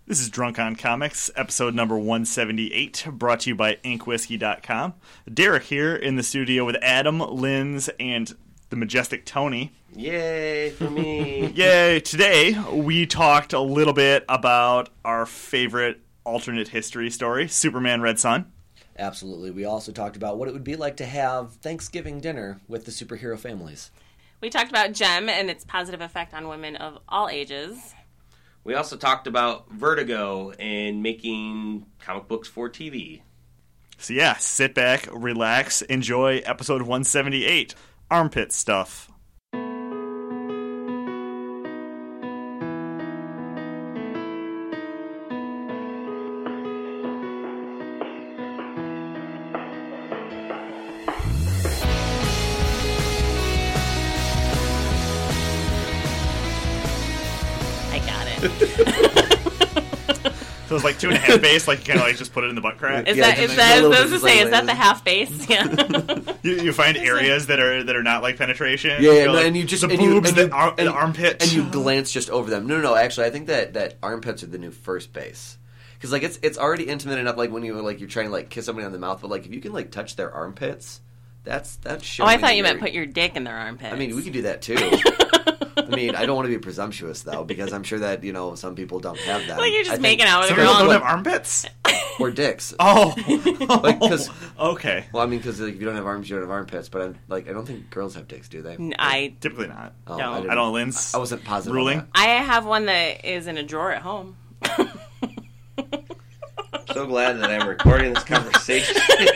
This is Drunk on Comics, episode number 178, brought to you by InkWhiskey.com. Derek here in the studio with Adam, Linz, and the majestic Tony. Yay for me. Yay. Today, we talked a little bit about our favorite alternate history story, Superman Red Son. Absolutely. We also talked about what it would be like to have Thanksgiving dinner with the superhero families. We talked about Gem and its positive effect on women of all ages. We also talked about Vertigo and making comic books for TV. So yeah, sit back, relax, enjoy episode 178, Armpit Stuff. So it's like 2.5 base, like you kind of like just put it in the butt crack. Is that the half base? Yeah. you find areas that are not like penetration. Yeah, like, and you just the boobs, the armpit, and you glance just over them. No. Actually, I think that armpits are the new first base because like it's already intimate enough. Like when you're trying to like kiss somebody on the mouth, but like if you can like touch their armpits, that's showing. Oh, I thought you meant put your dick in their armpits. I mean, we could do that too. I mean, I don't want to be presumptuous, though, because I'm sure that, some people don't have that. Like you're just making out with a girl. Some people don't have armpits? Or dicks. Oh. Okay. Well, I mean, because if you don't have arms, you don't have armpits, but I don't think girls have dicks, do they? Typically not. Don't. I don't know, Linz. I wasn't positive. Ruling? I have one that is in a drawer at home. I'm so glad that I'm recording this conversation.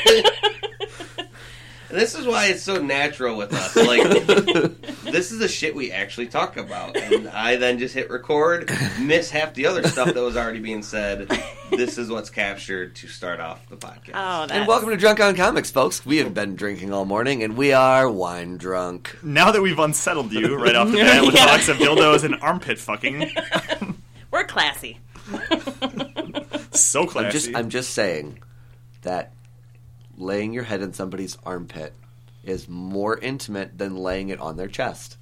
This is why it's so natural with us. Like, this is the shit we actually talk about. And I then just hit record, miss half the other stuff that was already being said. This is what's captured to start off the podcast. And welcome to Drunk on Comics, folks. We have been drinking all morning, and we are wine drunk. Now that we've unsettled you right off the bat with talks of dildos and armpit fucking. We're classy. So classy. I'm just saying that laying your head in somebody's armpit is more intimate than laying it on their chest.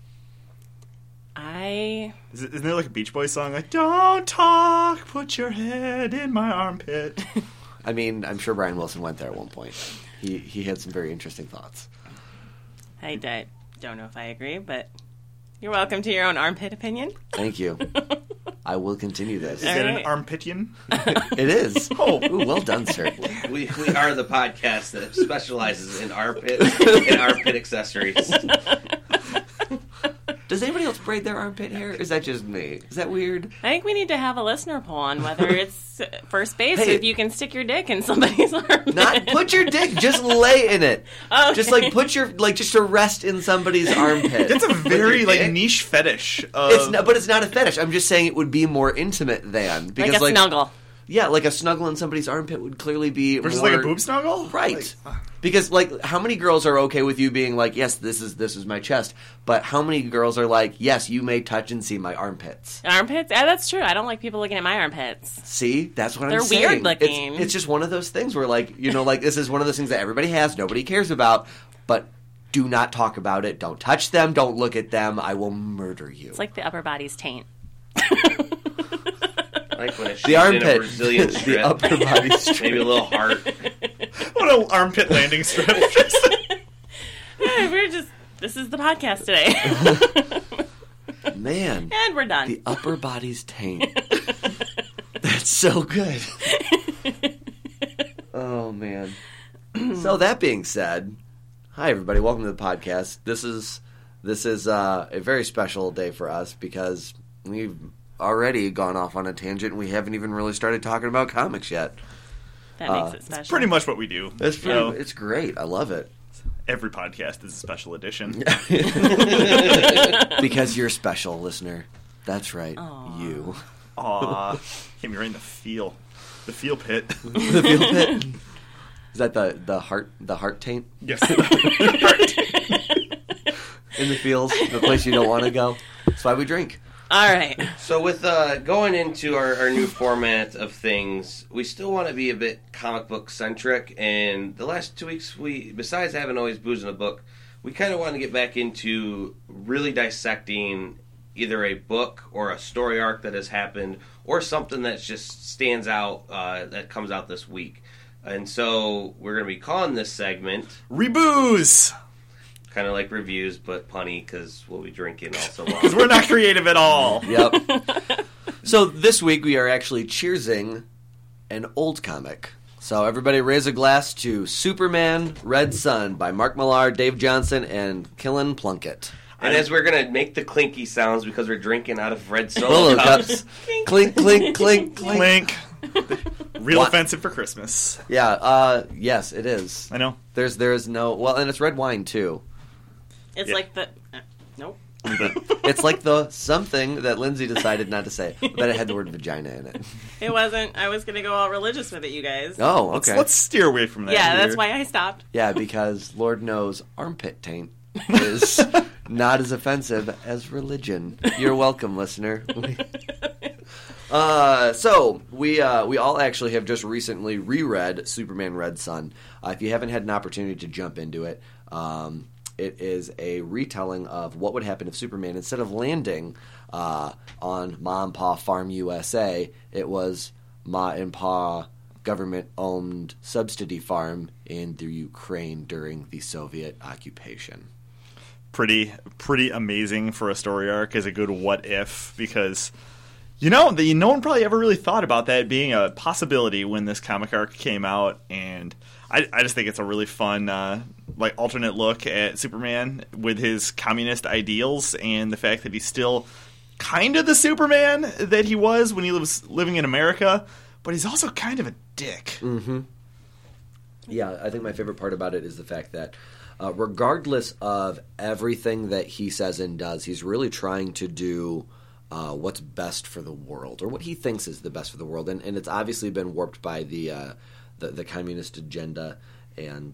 Isn't there like a Beach Boys song like, don't talk, put your head in my armpit? I mean, I'm sure Brian Wilson went there at one point. He had some very interesting thoughts. I don't know if I agree, but you're welcome to your own armpit opinion. Thank you. I will continue this. Is it an armpitian? It is. Oh, ooh, well done, sir. We are the podcast that specializes in armpit and armpit accessories. Does anybody else braid their armpit hair? Is that just me? Is that weird? I think we need to have a listener poll on whether it's first base if you can stick your dick in somebody's armpit. Not put your dick, just lay in it. Okay. Just like put your just to rest in somebody's armpit. That's a very niche fetish. But it's not a fetish. I'm just saying it would be more intimate than because like a snuggle. Yeah, like a snuggle in somebody's armpit would clearly be versus more, like a boob snuggle, right? Because how many girls are okay with you being like, yes, this is my chest, but how many girls are like, yes, you may touch and see my armpits? Armpits? Yeah, that's true. I don't like people looking at my armpits. See, that's what I'm saying. They're weird looking. It's just one of those things where this is one of those things that everybody has, nobody cares about, but do not talk about it. Don't touch them. Don't look at them. I will murder you. It's like the upper body's taint. Like when it's the armpit, in a Brazilian strip. The upper body strip. Maybe a little heart. What an armpit landing strip. This is the podcast today. Man. And we're done. The upper body's taint. That's so good. Oh, man. So that being said, hi, everybody. Welcome to the podcast. This is a very special day for us because we've already gone off on a tangent and we haven't even really started talking about comics yet. That makes it special. It's pretty much what we do. It's great. I love it. Every podcast is a special edition. Because you're special, listener. That's right. Aww. You. Aw. Hit me right in the feel. The feel pit. The feel pit? Is that the heart taint? Yes. The heart taint. In the feels, the place you don't want to go. That's why we drink. All right. So with going into our new format of things, we still want to be a bit comic book centric. And the last 2 weeks, besides having always booze in a book, we kind of want to get back into really dissecting either a book or a story arc that has happened, or something that just stands out that comes out this week. And so we're going to be calling this segment Rebooze! kind of like reviews, but punny because we'll be drinking also. Because we're not creative at all. Yep. So this week we are actually cheersing an old comic. So everybody raise a glass to Superman Red Sun by Mark Millar, Dave Johnson, and Killen Plunkett. And as we're going to make the clinky sounds because we're drinking out of red Solo Solo cups. cups. Clink, clink, clink, clink. Clink. Real What? offensive for Christmas. Yeah, yes, it is. I know. There is no... Well, and it's red wine, too. It's Yeah. like the... nope. It's like the something that Lindsay decided not to say, but it had the word vagina in it. It wasn't. I was going to go all religious with it, you guys. Oh, okay. Let's steer away from that. yeah, here. that's why I stopped. Yeah, because Lord knows armpit taint is not as offensive as religion. You're welcome, listener. So we all actually have just recently reread Superman Red Sun. If you haven't had an opportunity to jump into it, it is a retelling of what would happen if Superman, instead of landing on Ma and Pa Farm USA, it was Ma and Pa government-owned subsidy farm in the Ukraine during the Soviet occupation. Pretty amazing for a story arc. Is a good what if, because no one probably ever really thought about that being a possibility when this comic arc came out, and I just think it's a really fun alternate look at Superman with his communist ideals and the fact that he's still kind of the Superman that he was when he was living in America, but he's also kind of a dick. Mm-hmm. Yeah, I think my favorite part about it is the fact that regardless of everything that he says and does, he's really trying to do what's best for the world, or what he thinks is the best for the world. And it's obviously been warped by the communist agenda. And,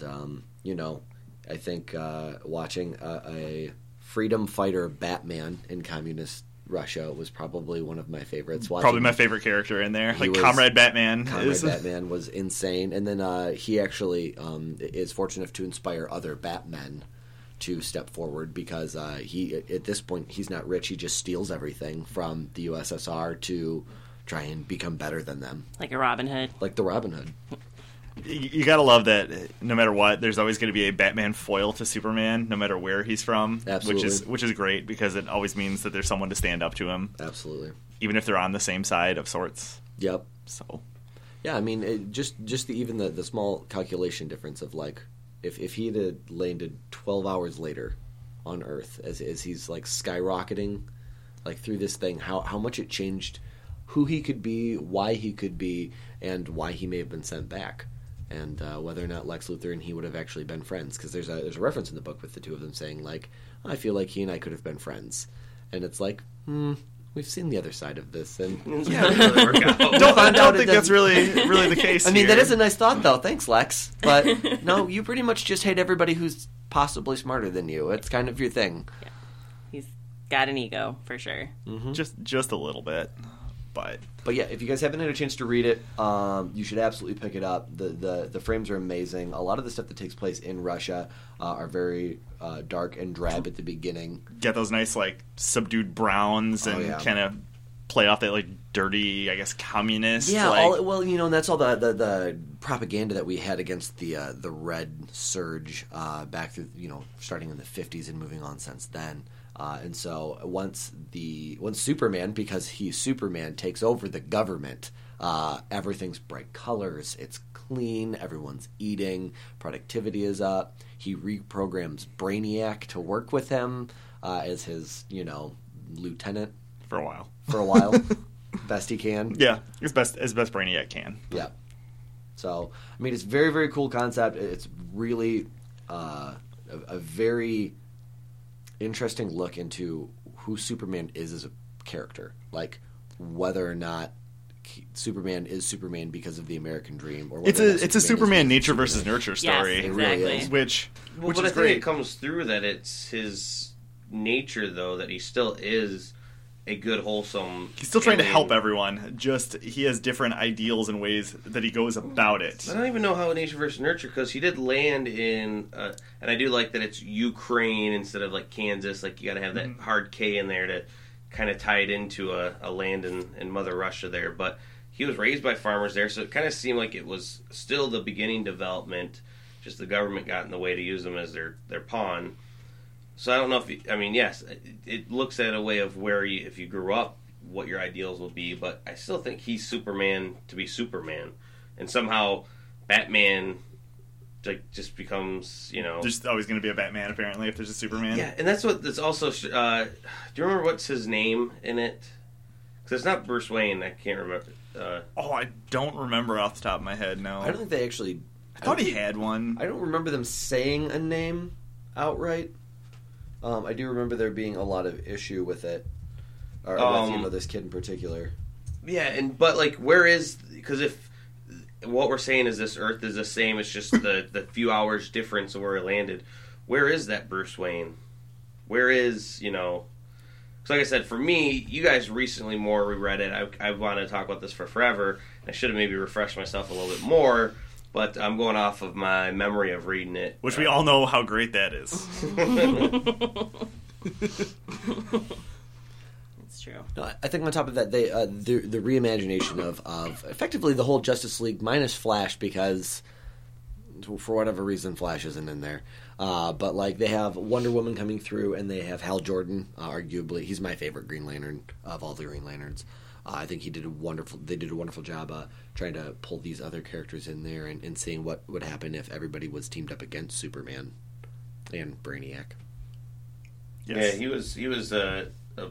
I think watching a freedom fighter Batman in communist Russia was probably one of my favorites. Probably my favorite character in there. He was- Comrade Batman. Comrade Batman was insane. And then he actually is fortunate enough to inspire other Batmen to step forward, because he, at this point, he's not rich. He just steals everything from the USSR to try and become better than them. Like a Robin Hood. Like the Robin Hood. You gotta love that no matter what, there's always going to be a Batman foil to Superman, no matter where he's from. Absolutely. Which is great, because it always means that there's someone to stand up to him, Absolutely. even if they're on the same side of sorts. Yep. So, Yeah, I mean, just the small calculation difference of, like, if he had landed 12 hours later on Earth, as he's, like, skyrocketing, like, through this thing, how much it changed who he could be, why he could be, and why he may have been sent back. And whether or not Lex Luthor and he would have actually been friends. Because there's a reference in the book with the two of them saying, like, I feel like he and I could have been friends. And it's like, we've seen the other side of this. And Yeah, it doesn't really work out. I don't think that's really the case. I mean, here. that is a nice thought, though. Thanks, Lex. But no, you pretty much just hate everybody who's possibly smarter than you. It's kind of your thing. Yeah. He's got an ego, for sure. just a little bit, but yeah, if you guys haven't had a chance to read it, you should absolutely pick it up. The frames are amazing. A lot of the stuff that takes place in Russia are very dark and drab at the beginning. get those nice subdued browns and yeah. kind of play off that dirty, I guess, communist. Yeah, and that's all the propaganda that we had against the Red Surge back through, starting in the 50s and moving on since then. And so once Superman, because he's Superman, takes over the government, everything's bright colors, it's clean, everyone's eating, productivity is up. He reprograms Brainiac to work with him as his, lieutenant for a while. for a while, best he can. Yeah, as best Brainiac can. Yeah. So, I mean, it's a very, very cool concept. It's really a very interesting look into who Superman is as a character. Like, whether or not Superman is Superman because of the American dream, or It's whether or not a Superman Superman is nature Superman. versus nurture story. Yes, It really exactly. is. Which But is I think great. it comes through that it's his nature, though, that he still is a good, wholesome... He's still trying to alien. help everyone. Just he has different ideals and ways that he goes about it. I don't even know how nature versus nurture, because he did land in, and I do like that it's Ukraine instead of Kansas. You got to have that hard K in there to kind of tied into a land in Mother Russia there. But he was raised by farmers there, so it kind of seemed like it was still the beginning development. Just the government got in the way to use him as their pawn. So I don't know yes, it looks at a way of where if you grew up, what your ideals will be, but I still think he's Superman to be Superman, and somehow Batman just becomes, There's always going to be a Batman, apparently, if there's a Superman. Yeah, and that's what that's also... do you remember what's his name in it? Because it's not Bruce Wayne, I can't remember. I don't remember off the top of my head, no. I don't think they actually... I thought he had one. I don't remember them saying a name outright. I do remember there being a lot of issue with it. Or with, this kid in particular. Yeah, but where is... Because if what we're saying is this Earth is the same, it's just the few hours difference of where it landed, where is that Bruce Wayne? Where is, Because like I said, for me, you guys recently more reread it. I want to talk about this for forever. I should have maybe refreshed myself a little bit more, but I'm going off of my memory of reading it. Which we all know how great that is. True. No, I think on top of that, they the reimagination of effectively the whole Justice League minus Flash, because for whatever reason Flash isn't in there. But they have Wonder Woman coming through, and they have Hal Jordan. Arguably, he's my favorite Green Lantern of all the Green Lanterns. I think they did a wonderful job trying to pull these other characters in there and seeing what would happen if everybody was teamed up against Superman and Brainiac. Yes. Yeah, he was a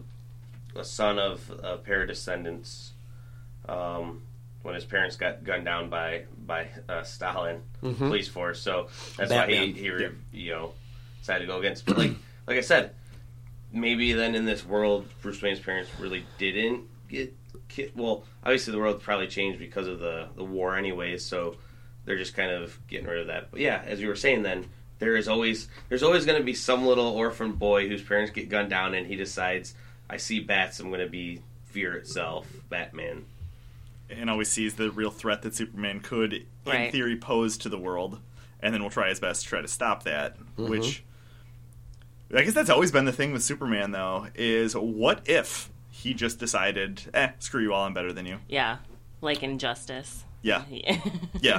son of a pair of descendants when his parents got gunned down by Stalin police force. So that's Batman. why he decided to go against. But like I said, maybe then in this world, Bruce Wayne's parents really didn't get killed. Well, obviously the world probably changed because of the war anyways, so they're just kind of getting rid of that. But yeah, as you were saying then, there's always going to be some little orphan boy whose parents get gunned down and he decides, I see bats, I'm going to be fear itself, Batman. And always sees the real threat that Superman could, in theory, pose to the world, and then will try his best to try to stop that, which... I guess that's always been the thing with Superman, though, is what if he just decided, screw you all, I'm better than you. Yeah, like Injustice. Yeah. Yeah. Yeah,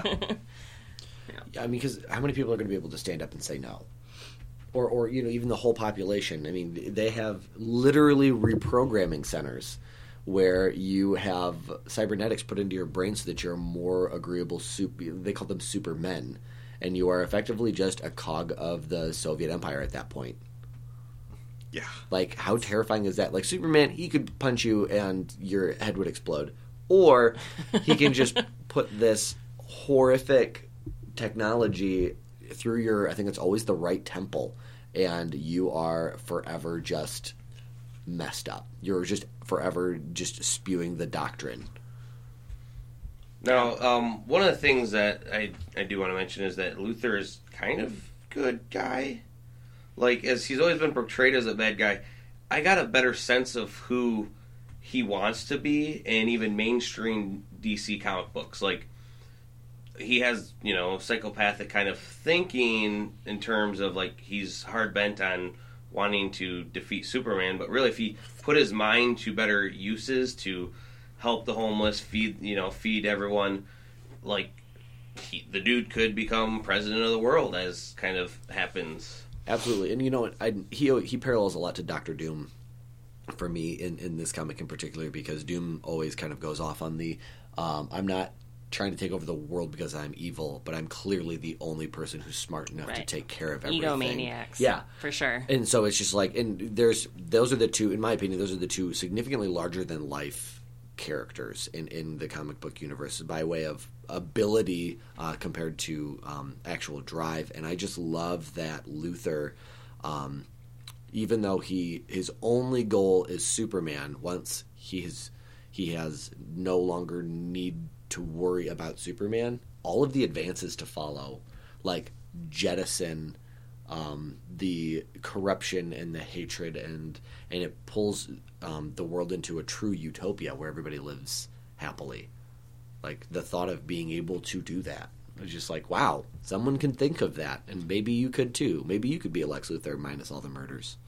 I mean, because how many people are going to be able to stand up and say no? Or even the whole population. I mean, they have literally reprogramming centers where you have cybernetics put into your brain so that you're a more agreeable they call them supermen, and you are effectively just a cog of the Soviet Empire at that point. Yeah. How terrifying is that? Superman, he could punch you and your head would explode. Or he can just put this horrific technology through your, I think it's always the right temple, and you are forever just messed up. You're just forever just spewing the doctrine. Now, one of the things that I do want to mention is that Luthor is kind of good guy. As he's always been portrayed as a bad guy, I got a better sense of who he wants to be, and even mainstream DC comic books. He has, psychopathic kind of thinking in terms of, he's hard-bent on wanting to defeat Superman, but really if he put his mind to better uses to help the homeless, feed everyone, the dude could become president of the world, as kind of happens. Absolutely. And he parallels a lot to Dr. Doom for me in this comic in particular, because Doom always kind of goes off on the I'm not trying to take over the world because I'm evil, but I'm clearly the only person who's smart enough to take care of everything. Egomaniacs. Yeah. For sure. And so it's just those are the two, in my opinion, those are the two significantly larger than life characters in the comic book universe by way of ability compared to actual drive. And I just love that Luthor, even though his only goal is Superman, once he has no longer need to worry about Superman, all of the advances to follow, jettison the corruption and the hatred, and it pulls the world into a true utopia where everybody lives happily. The thought of being able to do that, it's just wow, someone can think of that, and maybe you could too. Maybe you could be a Lex Luthor minus all the murders.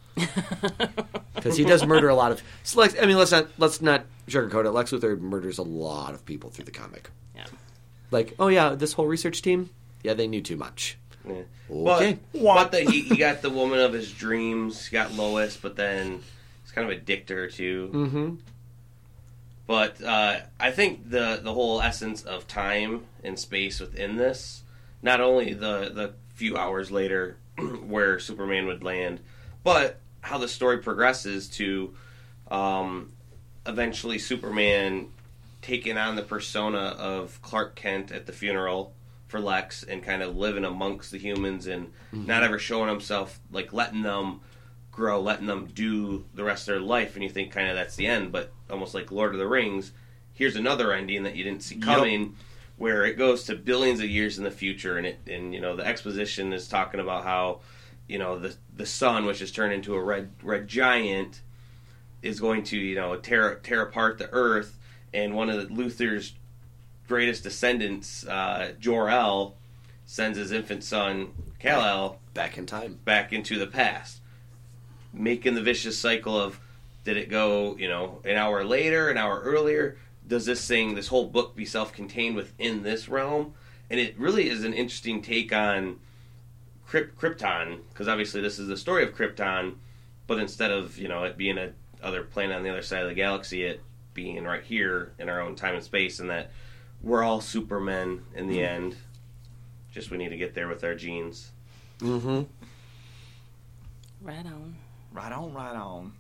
Because he does murder a lot of. I mean, let's not sugarcoat it. Lex Luthor murders a lot of people through the comic. Yeah. Like, oh yeah, this whole research team, yeah, they knew too much. Yeah. Okay. But he got the woman of his dreams. He got Lois, but then he's kind of a dick to her too. Mm-hmm. But I think the whole essence of time and space within this, not only the few hours later where Superman would land, but how the story progresses to eventually Superman taking on the persona of Clark Kent at the funeral for Lex and kind of living amongst the humans and not ever showing himself, like letting them grow, letting them do the rest of their life, and you think kind of that's the end, but almost like Lord of the Rings, here's another ending that you didn't see coming, where it goes to billions of years in the future, and you know the exposition is talking about how, you know, the sun, which is turned into a red giant, is going to, you know, tear apart the earth, and one of Luthor's greatest descendants, Jor-El, sends his infant son Kal-El Back in time. back into the past, making the vicious cycle of, did it go, you know, an hour later, an hour earlier? Does this whole book be self-contained within this realm? And it really is an interesting take on Krypton, because obviously this is the story of Krypton, but instead of, you know, it being a other planet on the other side of the galaxy, it being right here in our own time and space, and that we're all Supermen in the end. Just we need to get there with our genes. Mm-hmm. Right on. Right on, right on.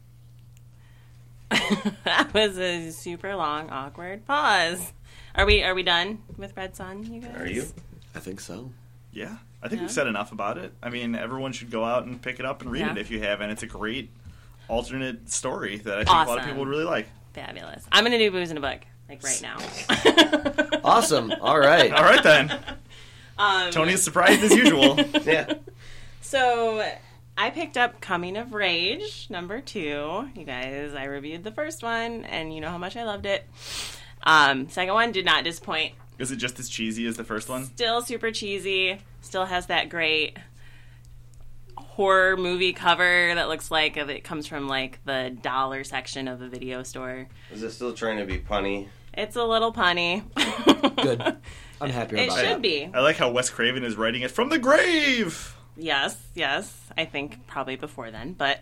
That was a super long, awkward pause. Are we done with Red Sun, you guys? Are you? I think so. Yeah. I think we've said enough about it. I mean, everyone should go out and pick it up and read it if you haven't. It's a great alternate story that I think a lot of people would really like. Fabulous. I'm going to do Booze in a Book, like right now. Awesome. All right. All right, then. Tony is surprised as usual. Yeah. So I picked up Coming of Rage, number 2. You guys, I reviewed the first one, and you know how much I loved it. Second one did not disappoint. Is it just as cheesy as the first one? Still super cheesy. Still has that great horror movie cover that looks like it comes from like the dollar section of a video store. Is it still trying to be punny? It's a little punny. Good. I'm happy about It that. should be. I like how Wes Craven is writing it from the grave. Yes. I think probably before then, but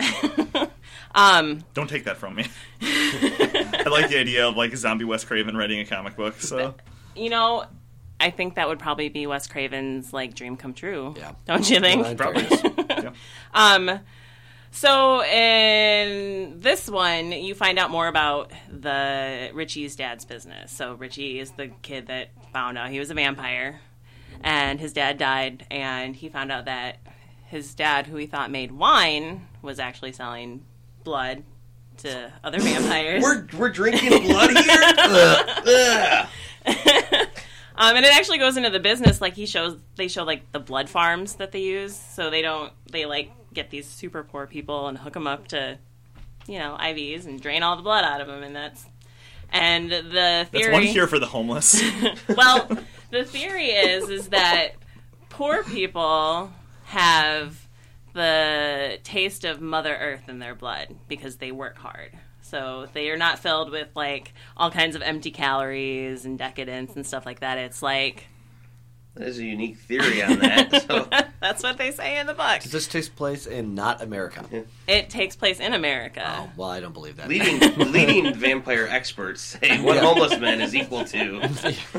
Don't take that from me. I like the idea of like a zombie Wes Craven writing a comic book. So you know, I think that would probably be Wes Craven's like dream come true. Yeah. Don't you think? Well, in probably. fairness. Yeah. So in this one, you find out more about Richie's dad's business. So Richie is the kid that found out he was a vampire, and his dad died, and he found out that his dad, who he thought made wine, was actually selling blood to other vampires. We're drinking blood here? Ugh. And it actually goes into the business, like they show like the blood farms that they use, so they like get these super poor people and hook them up to, you know, IVs and drain all the blood out of them, and the theory. That's one cure for the homeless. Well, the theory is that poor people have the taste of Mother Earth in their blood because they work hard. So they are not filled with like all kinds of empty calories and decadence and stuff like that. It's like There's a unique theory on that. So. that's what they say in the book. Does this take place in not America? It takes place in America. Oh, well, I don't believe that. Leading vampire experts say one homeless man is equal to.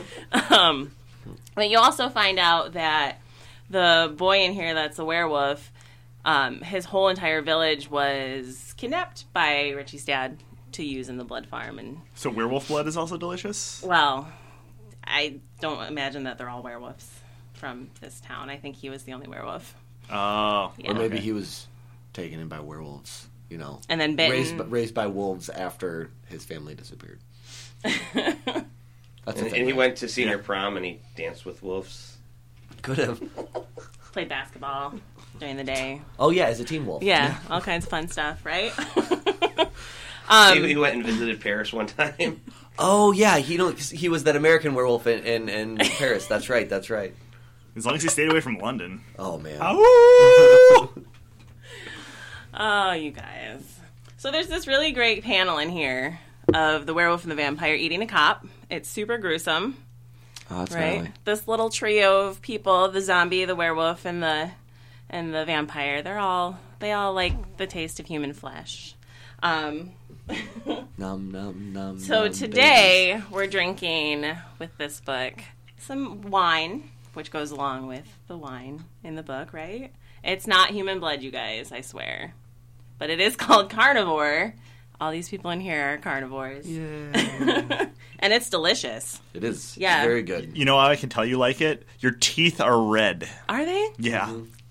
But you also find out that the boy in here that's a werewolf, his whole entire village was kidnapped by Richie's dad to use in the blood farm. And So werewolf blood is also delicious? well, I don't imagine that they're all werewolves from this town. I think he was the only werewolf. Oh. Yeah. Or maybe Okay. he was taken in by werewolves, you know. And then bitten. Raised by wolves after his family disappeared. That's the And thing, he right? went to senior prom and he danced with wolves. Could have. Played basketball during the day. Oh, yeah, as a teen wolf. Yeah, all kinds of fun stuff, right? He went and visited Paris one time. Oh, yeah, he was that American werewolf in Paris. That's right. As long as he stayed away from London. Oh, man. Ow! Oh, you guys. So there's this really great panel in here of the werewolf and the vampire eating a cop. It's super gruesome, Oh, that's right? gnarly. This little trio of people, the zombie, the werewolf, and the vampire, they all like the taste of human flesh. Num, num, num, So num, today we're drinking with this book some wine, which goes along with the wine in the book, right? It's not human blood, you guys, I swear. But it is called Carnivore. All these people in here are carnivores. Yeah. And it's delicious. It is. Yeah. Very good. You know how I can tell you like it? Your teeth are red. Are they? Yeah.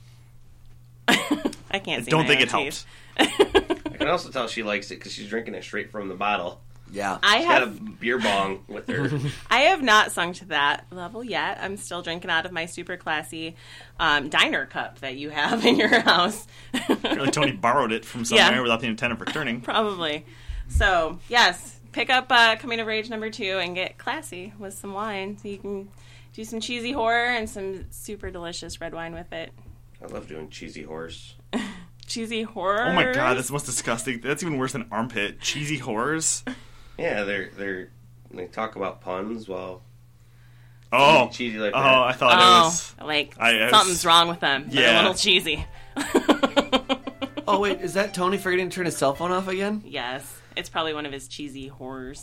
I can't see Don't my think own it teeth. helps. I can also tell she likes it because she's drinking it straight from the bottle. Yeah. I She's got a have beer bong with her. I have not sunk to that level yet. I'm still drinking out of my super classy diner cup that you have in your house. Apparently Tony borrowed it from somewhere Yeah. without the intent of returning. Probably. So, yes, pick up Coming of Age #2 and get classy with some wine. So you can do some cheesy horror and some super delicious red wine with it. I love doing cheesy horse. Cheesy horror. Oh my god, that's the most disgusting. That's even worse than armpit. Cheesy horrors. Yeah, they talk about puns while Oh. cheesy like Oh, that. I thought it was. like I was- something's wrong with them. They're a Yeah. little cheesy. Oh, wait. Is that Tony forgetting to turn his cell phone off again? Yes, it's probably one of his cheesy horrors.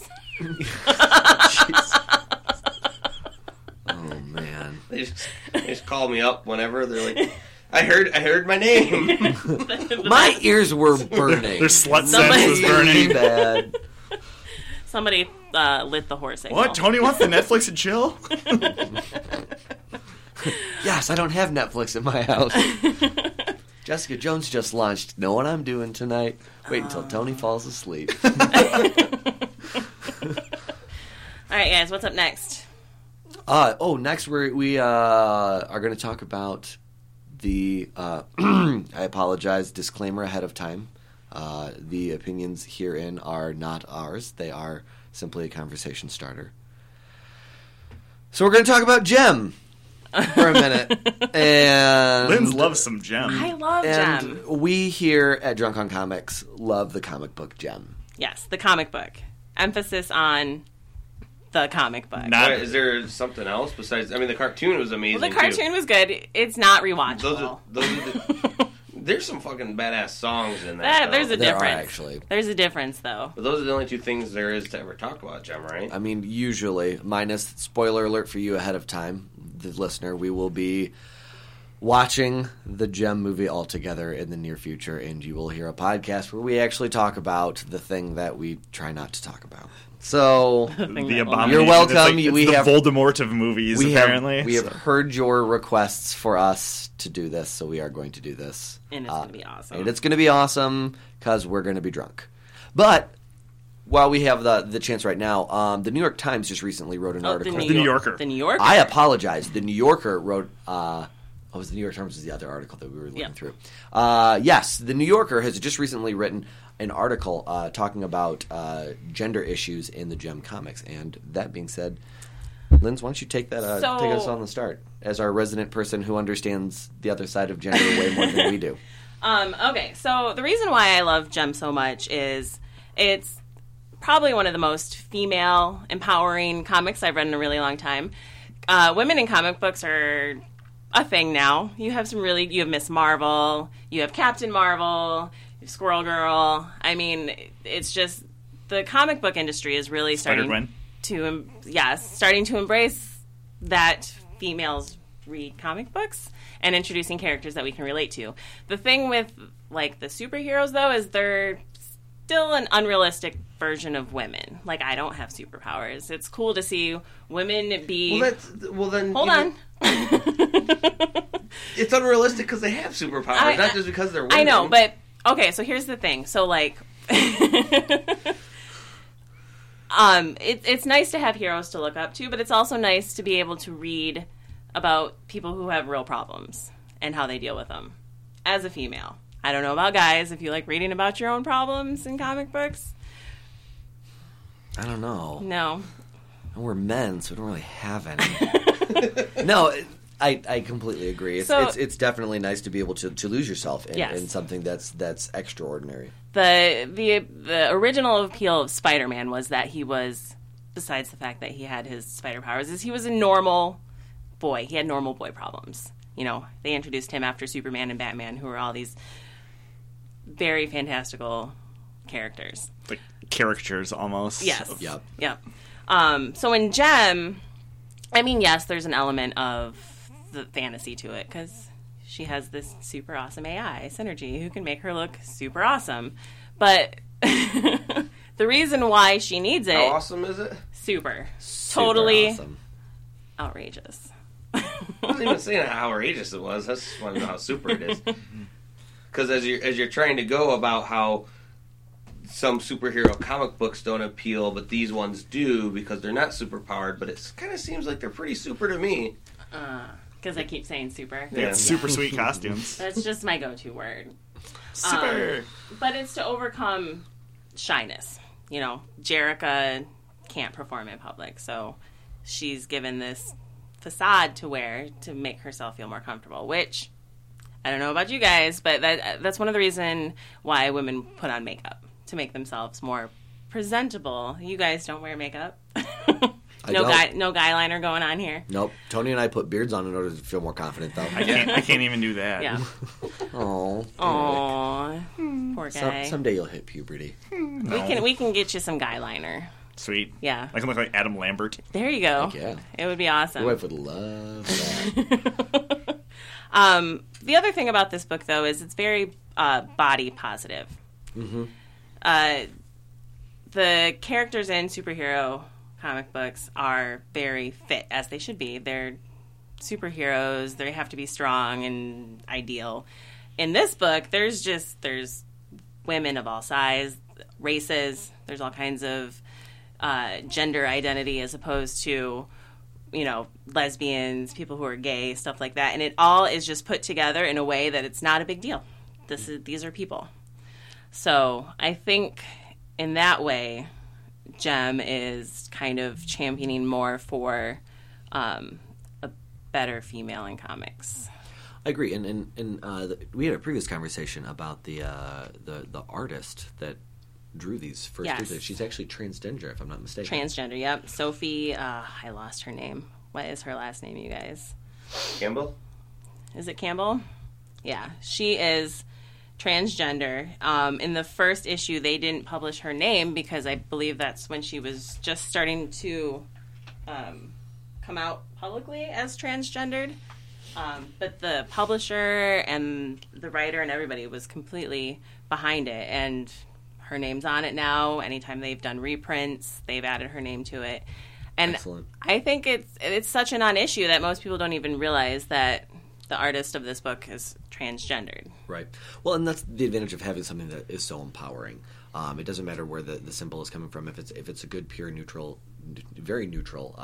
Oh, man. They just call me up whenever they're like, I heard my name. My ears were burning. Their slut Somebody- sense was burning. Really bad. Somebody lit the horse signal. What? Tony wants the Netflix and chill? Yes, I don't have Netflix in my house. Jessica Jones just launched Know What I'm Doing Tonight. Wait until Tony falls asleep. All right, guys, what's up next? Next we are going to talk about the, I apologize, disclaimer ahead of time. The opinions herein are not ours. They are simply a conversation starter. So we're going to talk about Gem for a minute. And Lynn's loves some Gem. I love and Gem. we here at Drunk on Comics love the comic book Gem. Yes, the comic book. Emphasis on the comic book. Not- Wait, is there something else besides? I mean, the cartoon was amazing. Well, the cartoon was good. It's not rewatchable. There's some fucking badass songs in that. There's though. a There are, difference. actually. There's a difference, though. But those are the only two things there is to ever talk about, Gem, right? I mean, usually, minus spoiler alert for you ahead of time, the listener, we will be watching the Gem movie all together in the near future, and you will hear a podcast where we actually talk about the thing that we try not to talk about. So, The Thing that will- abomination. You're welcome. It's, like, it's We the have- Voldemort of movies, apparently. we have heard your requests for us to do this, so we are going to do this. And it's going to be awesome. And it's going to be awesome because we're going to be drunk. But while we have the chance right now, the New York Times just recently wrote an article. The New Yorker. The New Yorker. I apologize. The New Yorker wrote. It was the New York Times was the other article that we were looking Yeah. through. Yes, the New Yorker has just recently written an article talking about gender issues in the Gem comics. And that being said, Linz, why don't you take that? So- take us on the start as our resident person who understands the other side of gender way more than we do. Okay, so the reason why I love Gem so much is it's probably one of the most female empowering comics I've read in a really long time. Women in comic books are a thing now. You have Miss Marvel, you have Captain Marvel, you have Squirrel Girl. I mean, it's just the comic book industry is really starting starting to embrace that females read comic books and introducing characters that we can relate to. The thing with like the superheroes though is they're still an unrealistic version of women. Like I don't have superpowers. It's cool to see women be Hold on. It's unrealistic because they have superpowers, not just because they're women. I know, but okay, so here's the thing. So like it's nice to have heroes to look up to, but it's also nice to be able to read about people who have real problems and how they deal with them as a female. I don't know about guys, if you like reading about your own problems in comic books. I don't know. No. We're men, so we don't really have any. No, I completely agree. It's definitely nice to be able to lose yourself in something that's extraordinary. The original appeal of Spider-Man was that he was, besides the fact that he had his spider powers, is he was a normal boy. He had normal boy problems. You know, they introduced him after Superman and Batman, who were all these very fantastical characters. Like caricatures, almost. Yes. Yep. So in Jem, I mean, yes, there's an element of the fantasy to it, because she has this super awesome AI, Synergy, who can make her look super awesome. But the reason why she needs it... How awesome is it? Super totally awesome. Outrageous. I wasn't even saying how outrageous it was. I just want to know how super it is. Because as you're trying to go about how some superhero comic books don't appeal, but these ones do because they're not super powered, but it kind of seems like they're pretty super to me. Because I keep saying super. They got super sweet costumes. That's just my go-to word. Super. But it's to overcome shyness. You know, Jerrica can't perform in public, so she's given this facade to wear to make herself feel more comfortable, which I don't know about you guys, but that's one of the reasons why women put on makeup, to make themselves more presentable. You guys don't wear makeup? No guy liner going on here. Nope. Tony and I put beards on in order to feel more confident, though. I can't even do that. Yeah. Oh. Poor guy. Someday you'll hit puberty. No. We can get you some guy liner. Sweet. Yeah. I can look like Adam Lambert. There you go. Heck yeah. It would be awesome. Your wife would love that. The other thing about this book, though, is it's very body positive. Mm-hmm. The characters in superhero comic books are very fit, as they should be. They're superheroes. They have to be strong and ideal. In this book, there's women of all size, races. There's all kinds of gender identity, as opposed to, you know, lesbians, people who are gay, stuff like that. And it all is just put together in a way that it's not a big deal. These are people. So I think in that way, Jem is kind of championing more for a better female in comics. I agree, and we had a previous conversation about the artist that drew these first two. She's actually transgender, if I'm not mistaken. Transgender, yep. Sophie, I lost her name. What is her last name, you guys? Campbell? Is it Campbell? Yeah, she is transgender. In the first issue, they didn't publish her name because I believe that's when she was just starting to come out publicly as transgendered. But the publisher and the writer and everybody was completely behind it, and her name's on it now. Anytime they've done reprints, they've added her name to it. And excellent. I think it's such a non-issue that most people don't even realize that the artist of this book is transgendered. Right. Well, and that's the advantage of having something that is so empowering. It doesn't matter where the symbol is coming from. If it's a good, pure, neutral, very neutral,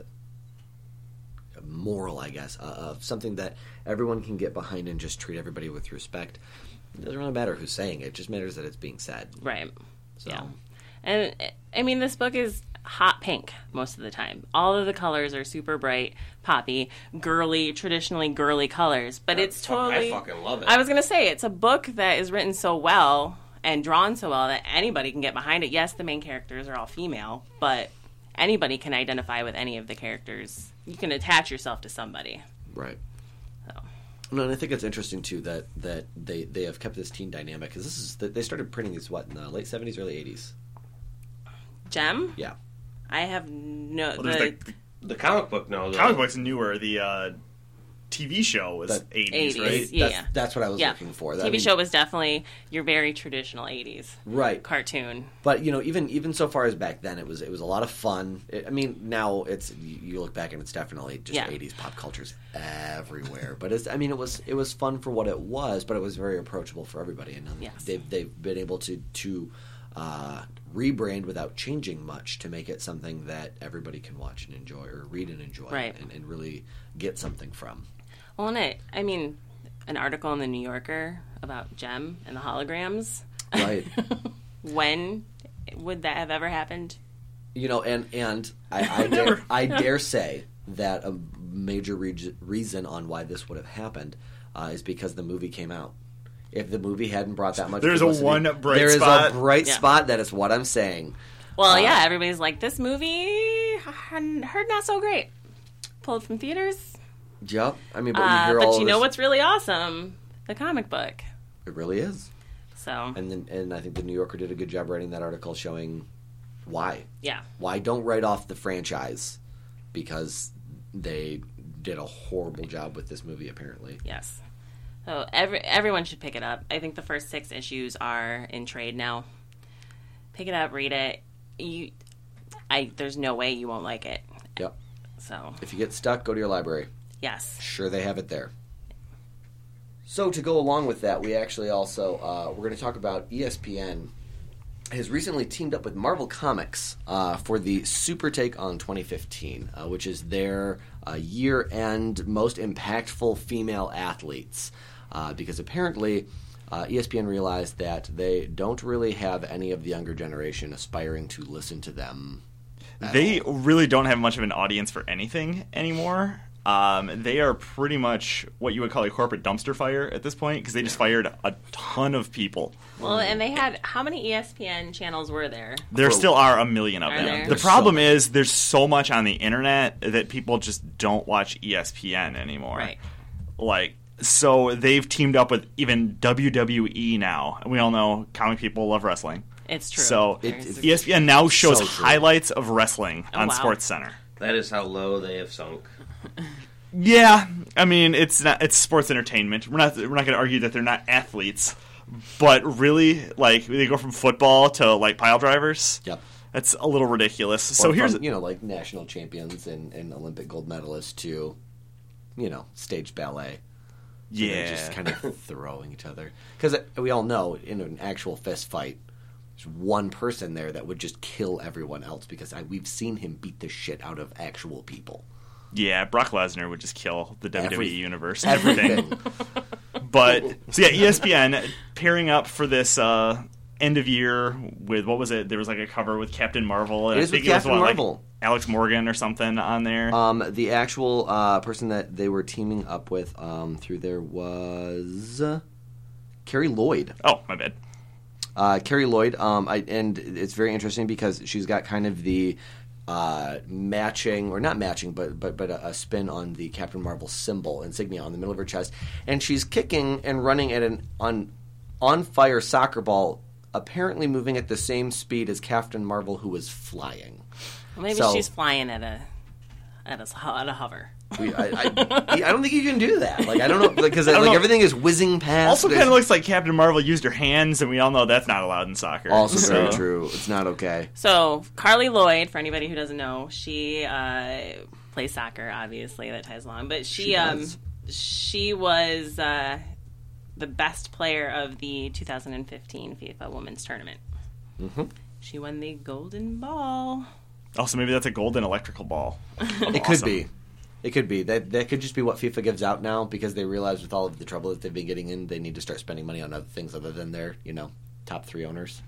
moral, I guess, of something that everyone can get behind and just treat everybody with respect. It doesn't really matter who's saying it. It just matters that it's being said. Right. So. Yeah. And, I mean, this book is hot pink most of the time. All of the colors are super bright, poppy, girly, traditionally girly colors. But it's totally... I fucking love it. I was going to say, it's a book that is written so well and drawn so well that anybody can get behind it. Yes, the main characters are all female, but anybody can identify with any of the characters. You can attach yourself to somebody. Right. So. No, and I think it's interesting too that they have kept this teen dynamic, because they started printing these in the late 70s, early 80s. Jem? Yeah. I have no... Well, the comic book, no. The comic book's newer. The TV show was 80s, right? Yeah. That's what I was looking for. TV show was definitely your very traditional 80s right cartoon. But even so far as back then, it was a lot of fun. Now you look back and it's definitely just 80s pop culture's everywhere. But it was fun for what it was, but it was very approachable for everybody. And they've been able to rebrand without changing much to make it something that everybody can watch and enjoy, or read and enjoy, right. and really get something from. Well, an article in the New Yorker about Jem and the holograms. Right. When would that have ever happened? And I dare say that major reason on why this would have happened is because the movie came out. If the movie hadn't brought that much There's publicity, a one bright there spot. is a bright Yeah. spot. That is what I'm saying. Well, yeah, everybody's like, this movie heard not so great. Pulled from theaters. Yep. I mean, but you hear all But you know this- what's really awesome? The comic book. It really is. So, And I think the New Yorker did a good job writing that article showing why. yeah. Why don't write off the franchise? Because they did a horrible job with this movie, apparently. Yes. So everyone should pick it up. I think the first 6 issues are in trade now. Pick it up, read it. There's no way you won't like it. Yep. So, If you get stuck, go to your library. yes. Sure, they have it there. So to go along with that, we actually also we're going to talk about ESPN has recently teamed up with Marvel Comics for the Super Take on 2015, which is their year-end most impactful female athletes. Because apparently ESPN realized that they don't really have any of the younger generation aspiring to listen to them. They really don't have much of an audience for anything anymore. They are pretty much what you would call a corporate dumpster fire at this point because they just fired a ton of people. Well, and they had, how many ESPN channels were there? There still are a million of Are them. there? The There's problem so many. is there's so much on the internet that people just don't watch ESPN anymore. Right. Like, so they've teamed up with even WWE now. We all know comic people love wrestling. It's true. So There's- ESPN now shows So true. highlights of wrestling Oh, on wow. SportsCenter. That is how low they have sunk. Yeah, I mean it's sports entertainment. We're not going to argue that they're not athletes, but really, like they go from football to like pile drivers. Yep. That's a little ridiculous. So Or here's from, like national champions and Olympic gold medalists to, stage ballet. yeah, They're just kind of throwing each other. Because we all know in an actual fist fight, there's one person there that would just kill everyone else because we've seen him beat the shit out of actual people. yeah. Brock Lesnar would just kill the WWE Every- universe. Everything. But so yeah, ESPN pairing up for this end of year with what was it? There was like a cover with Captain Marvel. And It I is think with Captain like, Marvel. Alex Morgan or something on there. The actual person that they were teaming up with through there was Carrie Lloyd. Oh, my bad. Carrie Lloyd, and it's very interesting because she's got kind of the matching, or not matching, but a spin on the Captain Marvel symbol insignia on the middle of her chest, and she's kicking and running at an on fire soccer ball, apparently moving at the same speed as Captain Marvel, who was flying. Well, maybe So- she's flying at a hover. I don't think you can do that. Like I don't know because don't know. everything is whizzing past. Also, There's- kind of looks like Captain Marvel used her hands, and we all know that's not allowed in soccer. also very So- true. It's not okay. So, Carly Lloyd, for anybody who doesn't know, she plays soccer, obviously, that ties along. But she does. she was the best player of the 2015 FIFA Women's Tournament. Mm-hmm. She won the Golden Ball. Also, maybe that's a golden electrical ball. It could be. It could be. That could just be what FIFA gives out now because they realize with all of the trouble that they've been getting in, they need to start spending money on other things other than their, top 3 owners.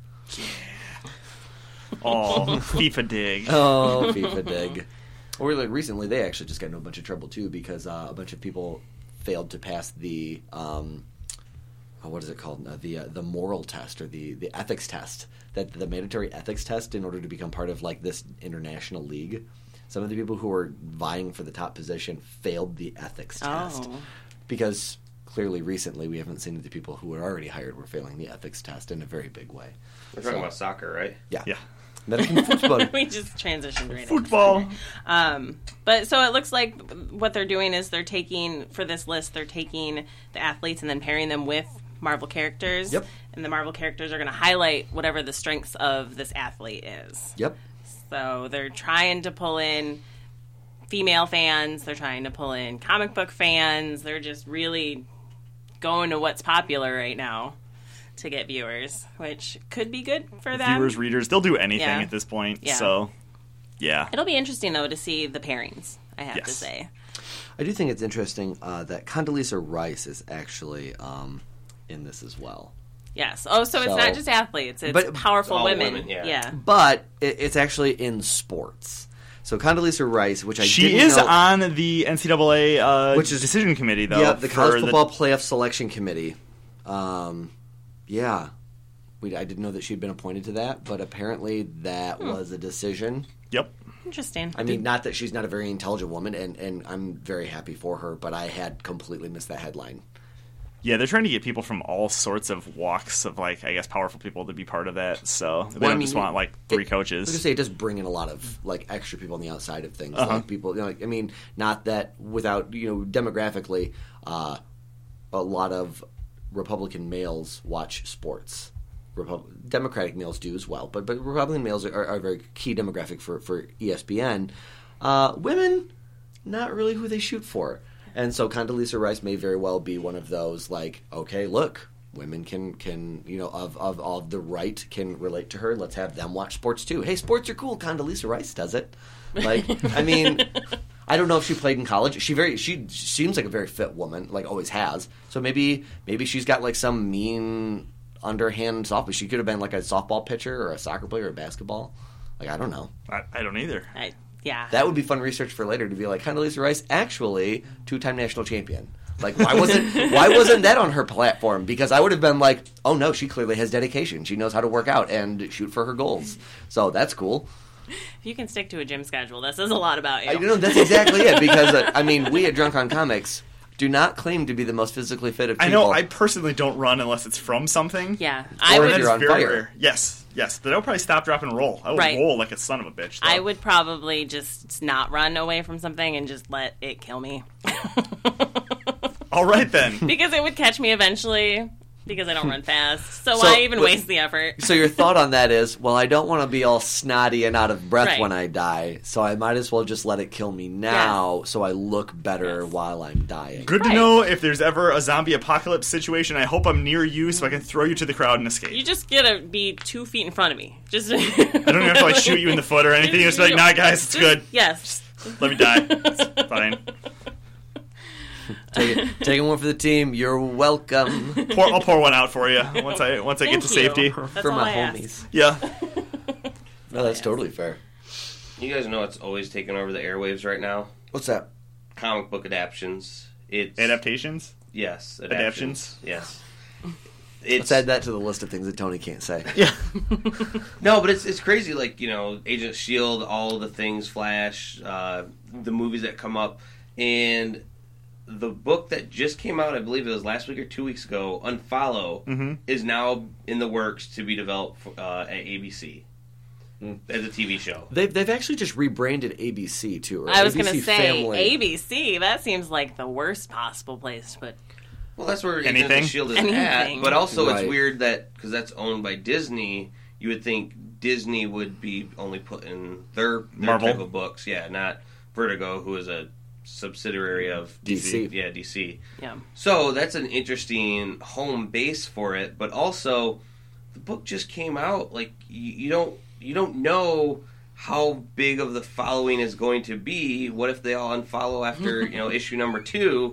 Oh, FIFA dig. Oh, FIFA dig. Or like recently, they actually just got in a bunch of trouble too because a bunch of people failed to pass the what is it called? The moral test or the ethics test. That the mandatory ethics test in order to become part of like this international league. Some of the people who were vying for the top position failed the ethics test Oh. because clearly recently we haven't seen the people who were already hired were failing the ethics test in a very big way. We're talking about soccer, right? Yeah. Yeah. American football. We just transitioned right into Football. But so it looks like what they're doing is they're taking, for this list, they're taking the athletes and then pairing them with Marvel characters. Yep. And the Marvel characters are going to highlight whatever the strengths of this athlete is. Yep. So they're trying to pull in female fans. They're trying to pull in comic book fans. They're just really going to what's popular right now to get viewers, which could be good for them. Viewers, readers, they'll do anything Yeah. at this point. Yeah. So, yeah. It'll be interesting, though, to see the pairings, I have to Yes. say. I do think it's interesting that Condoleezza Rice is actually in this as well. Yes. Oh, so it's So- not just athletes. It's But- powerful All women. women, yeah. Yeah. But it's actually in sports. So Condoleezza Rice, which She didn't is know, on the NCAA Which is- decision committee, though. yeah, the college for football playoff selection committee. Yeah, I didn't know that she'd been appointed to that, but apparently that was a decision. Yep. Interesting. I mean, not that she's not a very intelligent woman, and I'm very happy for her, but I had completely missed that headline. Yeah, they're trying to get people from all sorts of walks of, like, I guess, powerful people to be part of that. So they Well, I don't mean, just want, like, three I was coaches. gonna say it does bring in a lot of like extra people on the outside of things, like people. You know, like, I mean, not that without demographically, a lot of Republican males watch sports. Democratic males do as well, but Republican males are a very key demographic for ESPN. Women, not really who they shoot for. And so Condoleezza Rice may very well be one of those, like, okay, look, women can of the right can relate to her. Let's have them watch sports too. Hey, sports are cool. Condoleezza Rice does it. Like, I mean, I don't know if she played in college. She seems like a very fit woman, like always has. So maybe she's got like some mean underhand softball. She could have been like a softball pitcher or a soccer player or basketball. Like, I don't know. I don't either. Yeah. That would be fun research for later to be like, Condoleezza Rice, actually 2-time national champion. Like, why wasn't that on her platform? Because I would have been like, oh no, she clearly has dedication. She knows how to work out and shoot for her goals. So that's cool. If you can stick to a gym schedule, that says a lot about you. I know that's exactly it. Because I mean, we at Drunk on Comics do not claim to be the most physically fit of people. I know. I personally don't run unless it's from something. Yeah. Or I if would you're on very fire. rare. Yes. Then I'll probably stop, drop, and roll. I will Right. roll like a son of a bitch. Though. I would probably just not run away from something and just let it kill me. All right, then. Because it would catch me eventually. Because I don't run fast. So So, why even but- waste the effort? So your thought on that is, well, I don't want to be all snotty and out of breath Right. when I die, so I might as well just let it kill me now, so I look better Yes. while I'm dying. Good to Right. know if there's ever a zombie apocalypse situation. I hope I'm near you so I can throw you to the crowd and escape. You just gotta be 2 feet in front of me. Just I don't even have to like shoot you in the foot or anything. Just be like, nah, guys, it's good. Yes. Let me die. It's fine. Taking one for the team. You're welcome. I'll pour one out for you once I get Thank to you. safety. That's For all my I ask. homies. Yeah. No, that's totally fair. You guys know it's always taking over the airwaves right now? What's that? Comic book adaptions. It's Adaptations. Yes, Adaptions? Yes. Let's add that to the list of things that Tony can't say. Yeah. No, but it's crazy. Like, Agent Shield, all the things, Flash, the movies that come up, and the book that just came out, I believe it was last week or 2 weeks ago, Unfollow, is now in the works to be developed at ABC as a TV show. They've actually just rebranded ABC too. Or I was ABC gonna say Family. ABC. That seems like the worst possible place to put. Well, that's where Anything? Agent Shield is Anything. at. But also, Right. it's weird that because that's owned by Disney, you would think Disney would be only putting their Marvel. type of books. Yeah, not Vertigo, who is a subsidiary of DC. Yeah, DC. Yeah. So that's an interesting home base for it. But also, the book just came out. Like you don't know how big of the following is going to be. What if they all unfollow after issue number 2?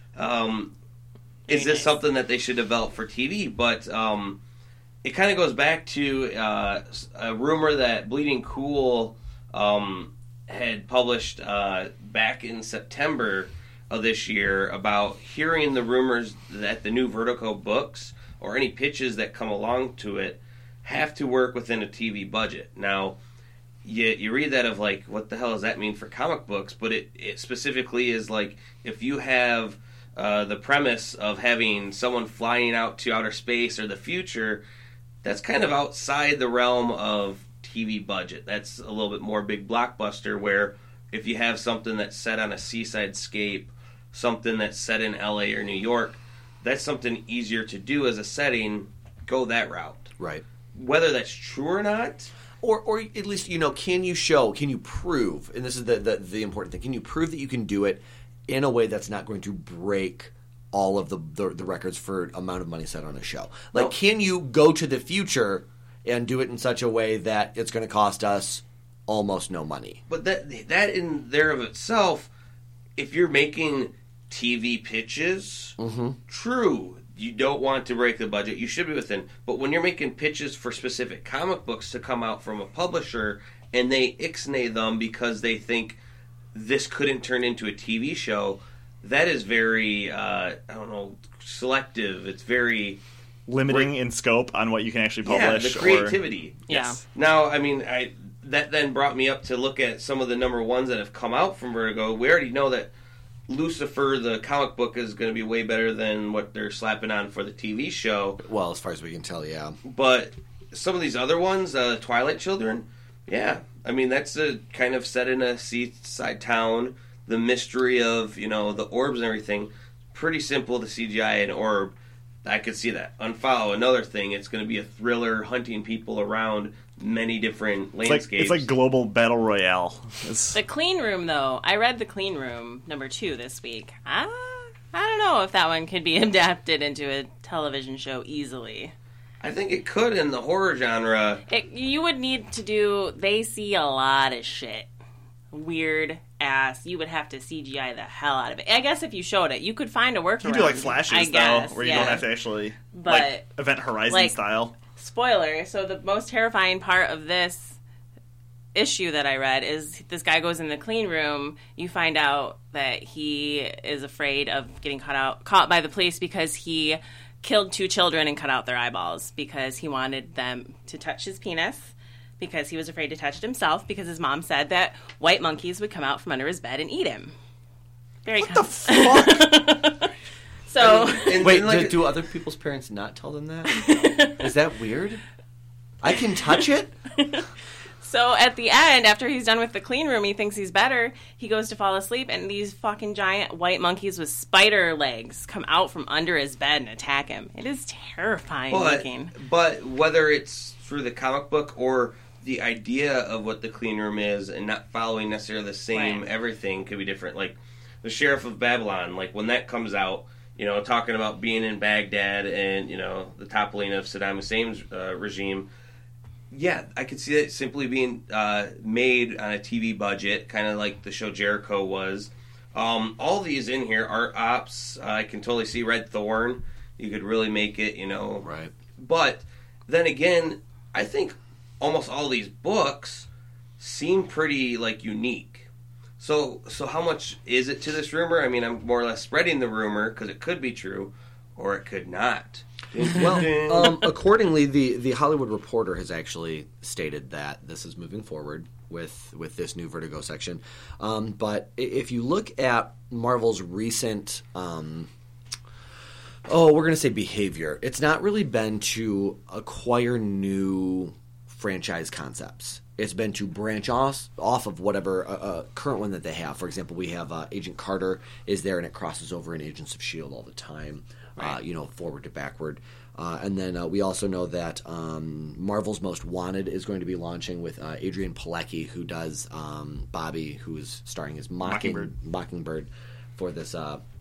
Is this nice. something that they should develop for TV? But it kind of goes back to a rumor that Bleeding Cool had published back in September of this year about hearing the rumors that the new Vertigo books or any pitches that come along to it have to work within a TV budget. Now, you read that of like, what the hell does that mean for comic books? But it specifically is like, if you have the premise of having someone flying out to outer space or the future, that's kind of outside the realm of TV budget. That's a little bit more big blockbuster, where if you have something that's set on a seaside scape, something that's set in LA or New York, that's something easier to do as a setting. Go that route. Right. Whether that's true or not, Or at least, can you prove, and this is the important thing, can you prove that you can do it in a way that's not going to break all of the records for amount of money set on a show? Like, can you go to the future and do it in such a way that it's going to cost us almost no money? but that in there of itself, if you're making TV pitches, true, you don't want to break the budget. You should be within. But when you're making pitches for specific comic books to come out from a publisher and they ixnay them because they think this couldn't turn into a TV show, that is very, selective. It's very limiting in scope on what you can actually publish. Yeah, the creativity. Yes. Now, I mean, that then brought me up to look at some of the number ones that have come out from Vertigo. We already know that Lucifer, the comic book, is going to be way better than what they're slapping on for the TV show. Well, as far as we can tell, yeah. But some of these other ones, Twilight Children, yeah. I mean, that's kind of set in a seaside town. The mystery of, the orbs and everything, pretty simple to CGI an orb. I could see that. Unfollow, another thing. It's going to be a thriller hunting people around many different landscapes. It's like global battle royale. The Clean Room, though. I read The Clean Room, number 2 this week. I don't know if that one could be adapted into a television show easily. I think it could in the horror genre. You would need to do... They see a lot of shit. Weird ass. You would have to CGI the hell out of it. I guess if you showed it, you could find a workaround. You do like flashes, where you don't have to actually... But, Event Horizon style. Spoiler, so the most terrifying part of this issue that I read is this guy goes in the clean room. You find out that he is afraid of getting caught by the police because he killed 2 children and cut out their eyeballs because he wanted them to touch his penis, because he was afraid to touch it himself, because his mom said that white monkeys would come out from under his bed and eat him. What the fuck? So, wait, do other people's parents not tell them that? Is that weird? I can touch it? So at the end, after he's done with the clean room, he thinks he's better. He goes to fall asleep, and these fucking giant white monkeys with spider legs come out from under his bed and attack him. It is terrifying looking. But whether it's through the comic book or the idea of what the clean room is and not following necessarily the same everything could be different. Like the Sheriff of Babylon, like when that comes out, talking about being in Baghdad and, the toppling of Saddam Hussein's regime. Yeah, I could see it simply being made on a TV budget, kind of like the show Jericho was. All these in here are ops. I can totally see Red Thorn. You could really make it, Right. But then again, I think almost all these books seem pretty, unique. So how much is it to this rumor? I mean, I'm more or less spreading the rumor because it could be true or it could not. Well, accordingly, the Hollywood Reporter has actually stated that this is moving forward with this new Vertigo section. But if you look at Marvel's recent, we're going to say behavior, it's not really been to acquire new franchise concepts. It's been to branch off of whatever current one that they have. For example, we have Agent Carter is there, and it crosses over in Agents of S.H.I.E.L.D. all the time, forward to backward. And then we also know that Marvel's Most Wanted is going to be launching with Adrian Palicki, who does Bobby, who is starring as Mockingbird for this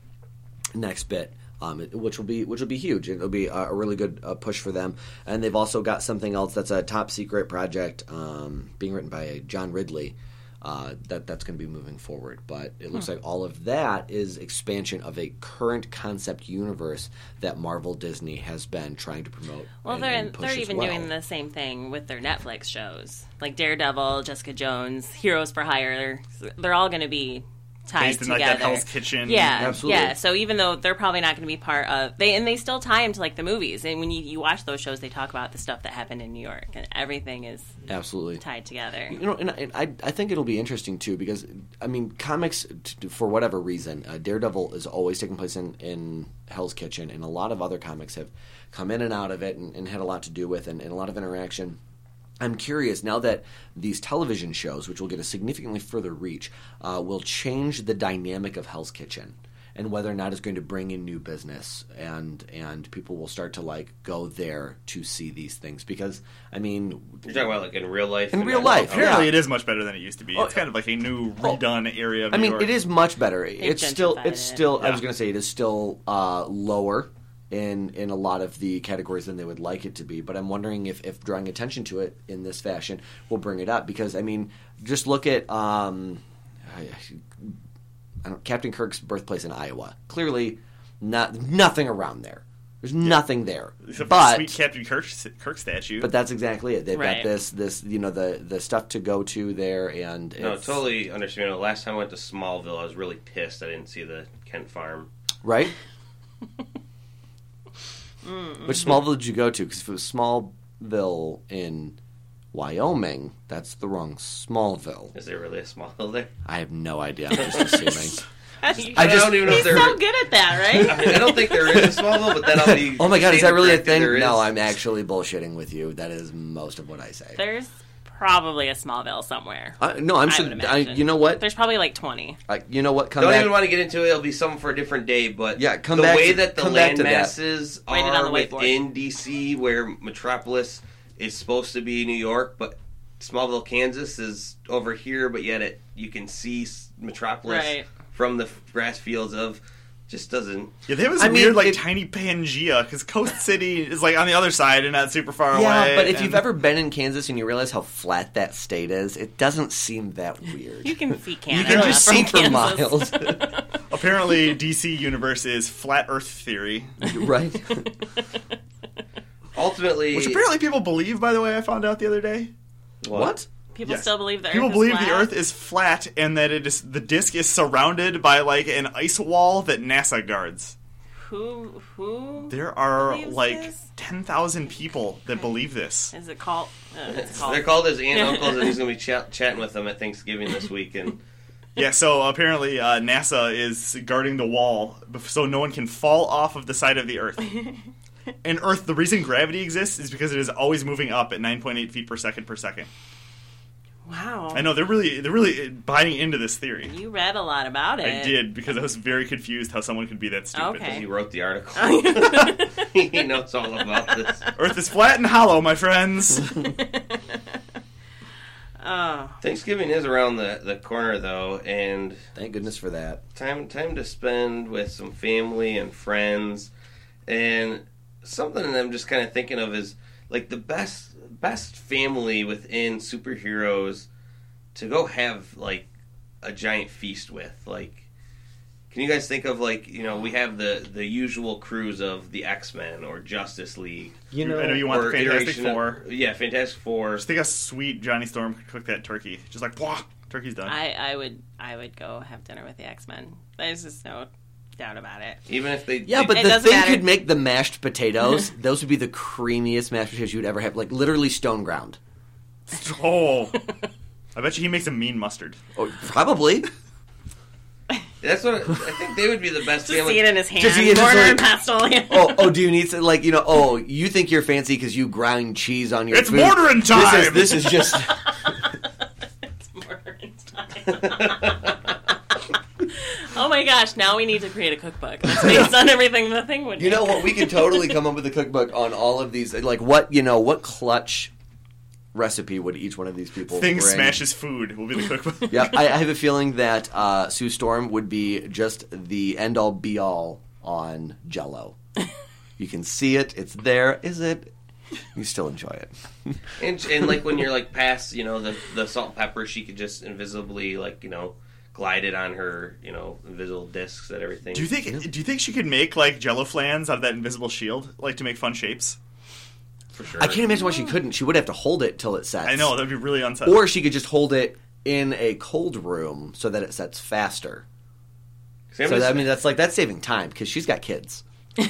next bit. Which will be huge. It'll be a really good push for them. And they've also got something else that's a top secret project being written by John Ridley that's going to be moving forward. But it looks like all of that is expansion of a current concept universe that Marvel Disney has been trying to promote. Well, they're even doing the same thing with their Netflix shows, like Daredevil, Jessica Jones, Heroes for Hire. They're all going to be tied based in together. Like that Hell's Kitchen. Yeah, absolutely. Yeah. So even though they're probably not going to be part of, they still tie into like the movies. And when you watch those shows, they talk about the stuff that happened in New York, and everything is absolutely tied together. And I think it'll be interesting too because comics for whatever reason, Daredevil is always taking place in Hell's Kitchen, and a lot of other comics have come in and out of it and had a lot to do with and a lot of interaction. I'm curious, now that these television shows, which will get a significantly further reach, will change the dynamic of Hell's Kitchen and whether or not it's going to bring in new business and people will start to go there to see these things. Because, you're talking about in real life? In real life, apparently it is much better than it used to be. It's kind of like a new redone area of New York. It is much better. It's still yeah. I was going to say it is still lower in a lot of the categories than they would like it to be. But I'm wondering if drawing attention to it in this fashion will bring it up. Because, just look at Captain Kirk's birthplace in Iowa. Clearly, nothing around there. There's nothing there. Except for the But sweet Captain Kirk statue. but that's exactly it. They've Right. got this the stuff to go to there, and No, it's, totally understand. The last time I went to Smallville, I was really pissed I didn't see the Kent farm. right. Which Smallville did you go to? Because if it was Smallville in Wyoming, that's the wrong Smallville. Is there really a Smallville there? I have no idea. I'm just assuming. I don't even know He's if there. so good at that, right? I mean, I don't think there is a Smallville, but then I'll be. Oh my god, is that really a corrected. thing? There No, is. I'm actually bullshitting with you. That is most of what I say. There's probably a Smallville somewhere. No, I'm I sure. would imagine. You know what? There's probably like 20. You know what? Come Don't back. even want to get into it. It'll be something for a different day. But Yeah, come the back way to- that the come back land to that. masses Write it on are the whiteboard. within DC, where Metropolis is supposed to be New York, but Smallville, Kansas is over here, but yet you can see Metropolis Right. from the grass fields of. Just doesn't. Yeah, they have this I mean, weird, like, it- tiny Pangea, because Coast City is, like, on the other side and not super far Yeah, away. but if and- you've ever been in Kansas and you realize how flat that state is, it doesn't seem that weird. You can see Canada. can just from see for Kansas. miles, Apparently, DC Universe is flat Earth theory, right? Ultimately, which apparently people believe, by the way, I found out the other day. What? People Yes. still believe the Earth People is believe flat. the Earth is flat and that the disk is surrounded by, like, an ice wall that NASA guards. Who? There are, believes like, this? 10,000 people that believe this. Is it called? It's called. they're called his aunt and uncles, and he's going to be chatting with them at Thanksgiving this week. And Yeah, so apparently NASA is guarding the wall so no one can fall off of the side of the Earth. And Earth, the reason gravity exists is because it is always moving up at 9.8 feet per second per second. Wow. I know, they're really buying into this theory. You read a lot about it. I did, because I was very confused how someone could be that stupid. Okay. he wrote the article. He knows all about this. Earth is flat and hollow, my friends. Oh. Thanksgiving is around the corner, though, and Thank goodness for that. time to spend with some family and friends. And something that I'm just kind of thinking of is like the best family within superheroes to go have like a giant feast with. Like, can you guys think of, like, you know, we have the usual crews of the X-Men or Justice League. You I know you want or the Fantastic iteration of- Four. Yeah, Fantastic Four. Just think how sweet Johnny Storm could cook that turkey. Just like, wah, turkey's done. I would go have dinner with the X-Men. There's just no doubt about it. Even if they Yeah, but It the doesn't thing matter. could make the mashed potatoes. Those would be the creamiest mashed potatoes you would ever have. Like literally stone ground. Oh. I bet you he makes a mean mustard. Oh, probably. that's what I think they would be the best Just family. see it in his hand. Just see it in his, Mortar like- and pestle. Oh, do you need to, like, you know, oh, you think you're fancy because you grind cheese on your It's food. mortaring time! This is just... It's mortar and time. Oh my gosh! Now we need to create a cookbook that's based on everything the thing would. You know make. what? We could totally come up with a cookbook on all of these. Like, what clutch recipe would each one of these people Thing bring? smashes food will be the cookbook. Yeah, I have a feeling that Sue Storm would be just the end-all, be-all on Jell-O. You can see it. It's there. Is it? You still enjoy it. And like when you're like past, you know, the salt and pepper, she could just invisibly, like, you know, glide it on her, you know, invisible discs and everything. Do you think she could make, like, Jello flans out of that invisible shield, like, to make fun shapes? For sure. I can't imagine why she couldn't. She would have to hold it till it sets. I know, that'd be really unsettling. Or she could just hold it in a cold room so that it sets faster. See, So that's saving time because she's got kids.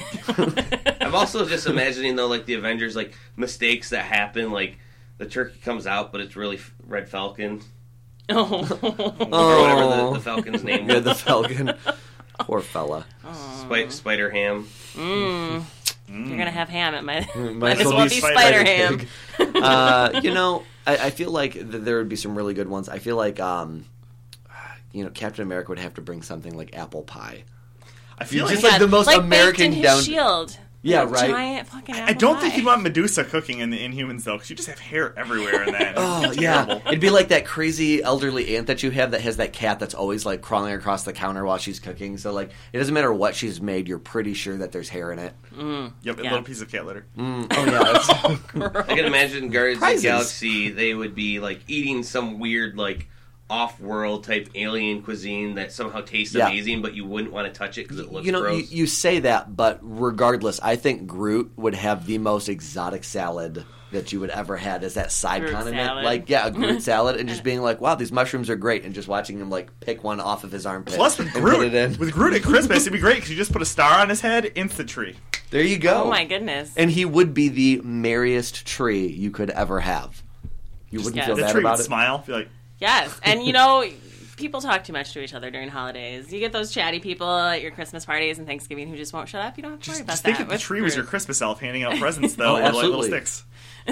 I'm also just imagining, though, like the Avengers, like mistakes that happen, like the turkey comes out, but it's really Red Falcon. Oh. Or whatever the Falcon's name Yeah, was. the Falcon. Poor fella. Spider Ham. You're gonna have ham at my. Might Might as as well be Spider Ham. You know, I feel like there would be some really good ones. I feel like, you know, Captain America would have to bring something like apple pie. I feel Just like like the most like American baked in down- his shield. Yeah, A right. Giant fucking I apple don't think pie. you'd want Medusa cooking in the Inhumans, though, because you just have hair everywhere in that. Oh, It's yeah. terrible. It'd be like that crazy elderly aunt that you have that has that cat that's always, like, crawling across the counter while she's cooking. So, like, it doesn't matter what she's made, you're pretty sure that there's hair in it. Yep, a Yeah. little piece of cat litter. Oh, yeah. I can imagine Guardians of Prizes. the Galaxy, they would be like eating some weird, like, off-world type alien cuisine that somehow tastes Yeah. amazing, but you wouldn't want to touch it because it looks You know, gross. you say that, but regardless, I think Groot would have the most exotic salad that you would ever had as that side Groot condiment. salad. Like, yeah, a Groot salad, and just being like, wow, these mushrooms are great, and just watching him, like, pick one off of his armpit Plus, with and put Groot, it in. with Groot at Christmas, it'd be great because you just put a star on his head, instant tree. There you go. Oh my goodness. And he would be the merriest tree you could ever have. You wouldn't yes. feel The bad tree about would it? smile. Be like, Yes, and people talk too much to each other during holidays. You get those chatty people at your Christmas parties and Thanksgiving who just won't shut up. You don't have to worry about just that. think if the with tree was your Groot. Christmas elf handing out presents, though, Oh, or like little absolutely. sticks.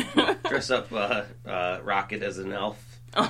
Dress up Rocket as an elf.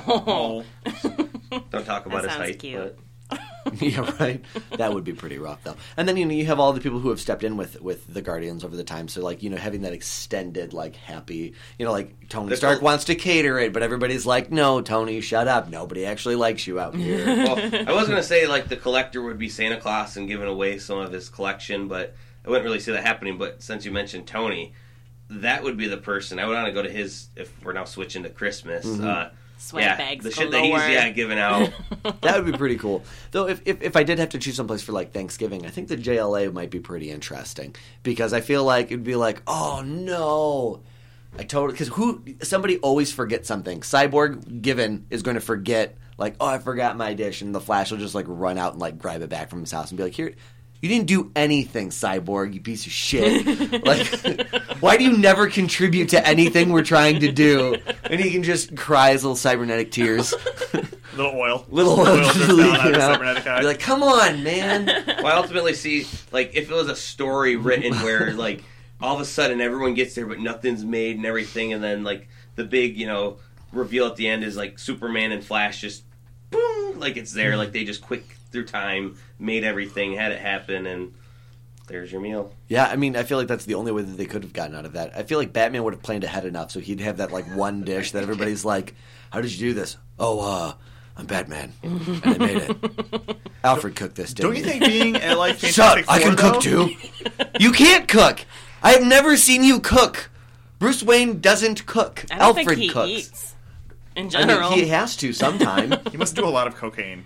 Oh. Don't talk about his sounds height. cute. But Yeah, right. That would be pretty rough, though. And then you have all the people who have stepped in with the Guardians over the time. So, like, having that extended, like, happy, like Tony Stark wants to cater it, but everybody's like, "No, Tony, shut up. Nobody actually likes you out here." well, I was gonna say like the collector would be Santa Claus and giving away some of his collection, but I wouldn't really see that happening. But since you mentioned Tony, that would be the person I would want to go to his if we're now switching to Christmas. Swag bags the shit that he's galore. giving out. That would be pretty cool. Though, if I did have to choose someplace for, like, Thanksgiving, I think the JLA might be pretty interesting. Because I feel like it'd be like, oh, no. Because somebody always forgets something. Cyborg, given, is going to forget, like, oh, I forgot my dish. And the Flash will just, like, run out and, like, grab it back from his house and be like, here... You didn't do anything, Cyborg, you piece of shit. Like, why do you never contribute to anything we're trying to do? And he can just cry his little cybernetic tears. Little oil. Little oil drips just down leaking on his out. cybernetic eye. You're like, come on, man. Well, I ultimately see like if it was a story written where like all of a sudden everyone gets there but nothing's made and everything, and then like the big reveal at the end is like Superman and Flash just boom, like it's there, like they just quick through time made everything, had it happen, and there's your meal. Yeah, I mean, I feel like that's the only way that they could have gotten out of that. I feel like Batman would have planned ahead enough so he'd have that, like, one dish that everybody's like, how did you do this? Oh, I'm Batman, and I made it. Alfred cooked this, didn't Don't you think being at, like, Shut Fantastic up, I can Four, cook, though- too. You can't cook. I have never seen you cook. Bruce Wayne doesn't cook. I don't Alfred think he cooks. eats in I general. mean, he has to sometime. He must do a lot of cocaine.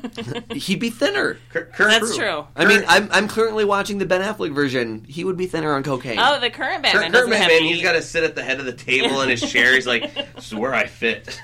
He'd be thinner. That's true. I mean, I'm currently watching the Ben Affleck version. He would be thinner on cocaine. Oh, the current Batman Kurt doesn't have Batman, to he's eat. got to sit at the head of the table in his chair. He's like, "This is where I fit."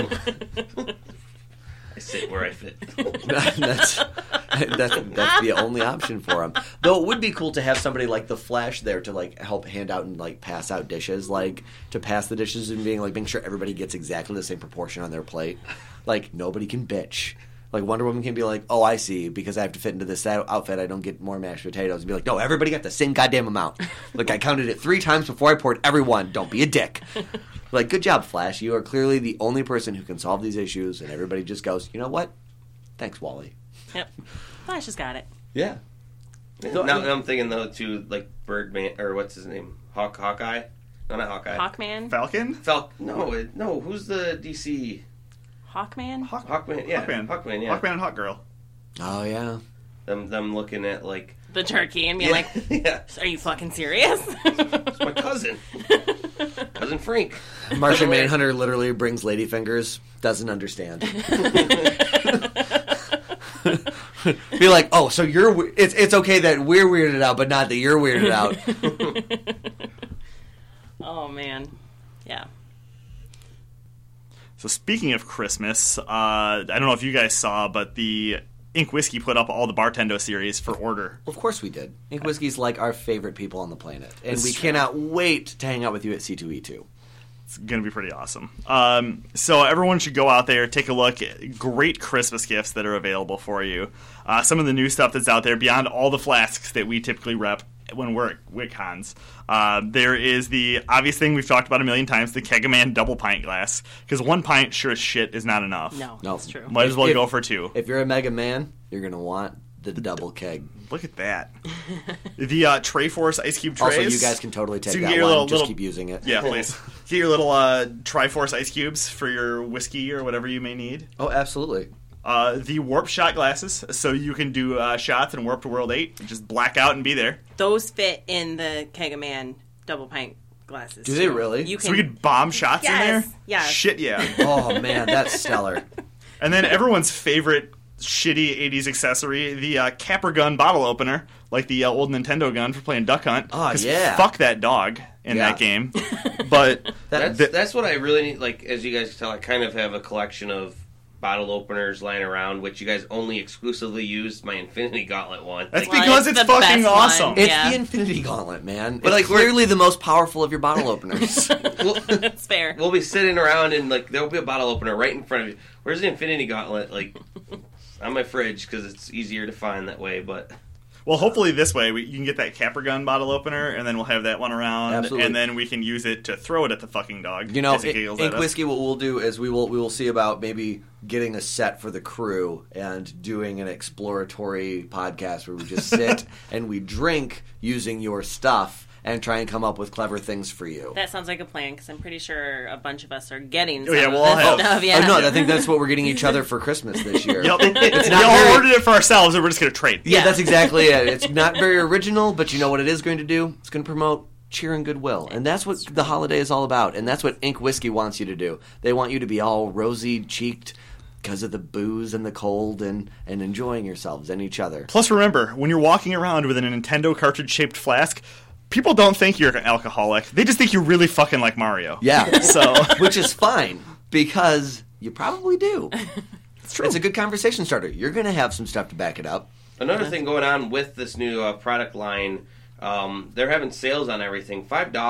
I sit where I fit. that's the only option for him. Though it would be cool to have somebody like the Flash there to like help hand out and like pass out dishes, like to pass the dishes and making sure everybody gets exactly the same proportion on their plate. Like nobody can bitch. Like Wonder Woman can be like, "Oh, I see. Because I have to fit into this outfit, I don't get more mashed potatoes." And be like, "No, everybody got the same goddamn amount. Like I counted it 3 times before I poured every one. Don't be a dick." Like, good job, Flash. You are clearly the only person who can solve these issues, and everybody just goes, "You know what? Thanks, Wally." Yep. Flash has got it. Yeah. Now I'm thinking though too, like Birdman or what's his name, Hawkeye? No, not Hawkeye. Hawkman? Falcon? No. Who's the DC? Hawkman? Hawkman. Yeah, Hawkman. Hawkman. Yeah. Hawkman and Hawkgirl. Oh yeah. Them looking at like The turkey and being like, yeah, are you fucking serious? it's my cousin, cousin Frank. Martian Manhunter literally brings ladyfingers. Doesn't understand. Be like, oh, so it's okay that we're weirded out, but not that you're weirded out. Oh, man. Yeah. So speaking of Christmas, I don't know if you guys saw, but the Ink Whiskey put up all the Bartendo series for order. Of course we did. Ink Whiskey's like our favorite people on the planet, and It's we true. cannot wait to hang out with you at C2E2. It's going to be pretty awesome. So everyone should go out there, take a look at great Christmas gifts that are available for you. Some of the new stuff that's out there, beyond all the flasks that we typically rep when we're at WitCons. There is the obvious thing we've talked about a million times, the Kegaman double pint glass. Because 1 pint, sure as shit, is not enough. No, No. that's true. Might as well If- go for 2. If you're a Mega Man, you're going to want the double keg. Look at that. The Triforce Ice Cube trays. Also, you guys can totally take So you that get your one. Just little- keep using it. Yeah, please. Get your little Triforce ice cubes for your whiskey or whatever you may need. Oh, absolutely. The warp shot glasses, so you can do shots in Warp to World 8, and just black out and be there. Those fit in the Kegaman double pint glasses. Do they too. really? You So can. we could bomb shots in Yes, there? yes. Shit, yeah. Oh, man, that's stellar. And then everyone's favorite shitty 80s accessory, the capper gun bottle opener, like the old Nintendo gun for playing Duck Hunt. Oh, 'Cause yeah. Fuck that dog in that game. But That's what I really need. Like, as you guys can tell, I kind of have a collection of bottle openers lying around, which you guys only exclusively use my Infinity Gauntlet one. that's Like, because it's it's the fucking best one. awesome. It's Yeah. the Infinity Gauntlet, man. But, It's like, we're- clearly the most powerful of your bottle openers. That's fair. we'll be sitting around and like there'll be a bottle opener right in front of you. Where's the Infinity Gauntlet? Like on my fridge because it's easier to find that way. But Well, hopefully this way you can get that capper gun bottle opener, and then we'll have that one around, Absolutely. and then we can use it to throw it at the fucking dog. You know, as it giggles at Ink us. Whiskey, what we'll do is we will see about maybe getting a set for the crew and doing an exploratory podcast where we just sit and we drink using your stuff and try and come up with clever things for you. That sounds like a plan because I'm pretty sure a bunch of us are getting. Oh, yeah, some we'll of all this have- stuff. Yeah. Oh, no, I think that's what we're getting each other for Christmas this year. Yep. It's We not all very- ordered it for ourselves, and we're just going to trade. Yeah, Yeah. that's exactly it. It's not very original, but you know what it is going to do? It's going to promote cheer and goodwill. And that's what the holiday is all about. And that's what Ink Whiskey wants you to do. They want you to be all rosy-cheeked because of the booze and the cold and enjoying yourselves and each other. Plus, remember, when you're walking around with a Nintendo cartridge-shaped flask, people don't think you're an alcoholic. They just think you really fucking like Mario. Yeah. So, Which is fine because you probably do. it's true. It's a good conversation starter. You're going to have some stuff to back it up. another thing going on with this new product line, they're having sales on everything,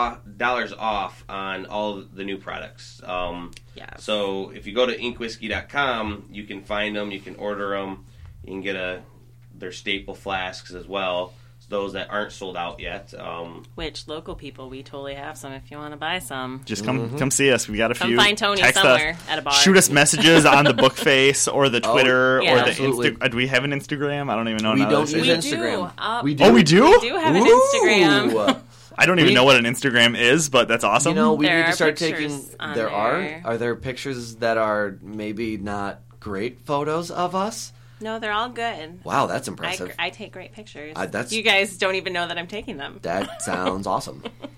$5 off on all the new products. Yeah. So if you go to inkwhiskey.com, you can find them, you can order them, you can get their staple flasks as well. Those that aren't sold out yet. Which local people, we totally have some if you want to buy some. Just come see us. We got a Come few. find Tony Text somewhere us. at a bar. Shoot us messages on the book face or the Twitter yeah. or the Absolutely. Do we have an Instagram? I don't even know. We now that I don't say use that. Instagram. We We Oh, we do? We do have an Instagram. Ooh. I don't even We- know what an Instagram is, but that's awesome. You know, we There need to are start pictures taking. on There there. are there pictures that are maybe not great photos of us? No, they're all good. Wow, that's impressive. I take great pictures. That's- You guys don't even know that I'm taking them. That sounds awesome.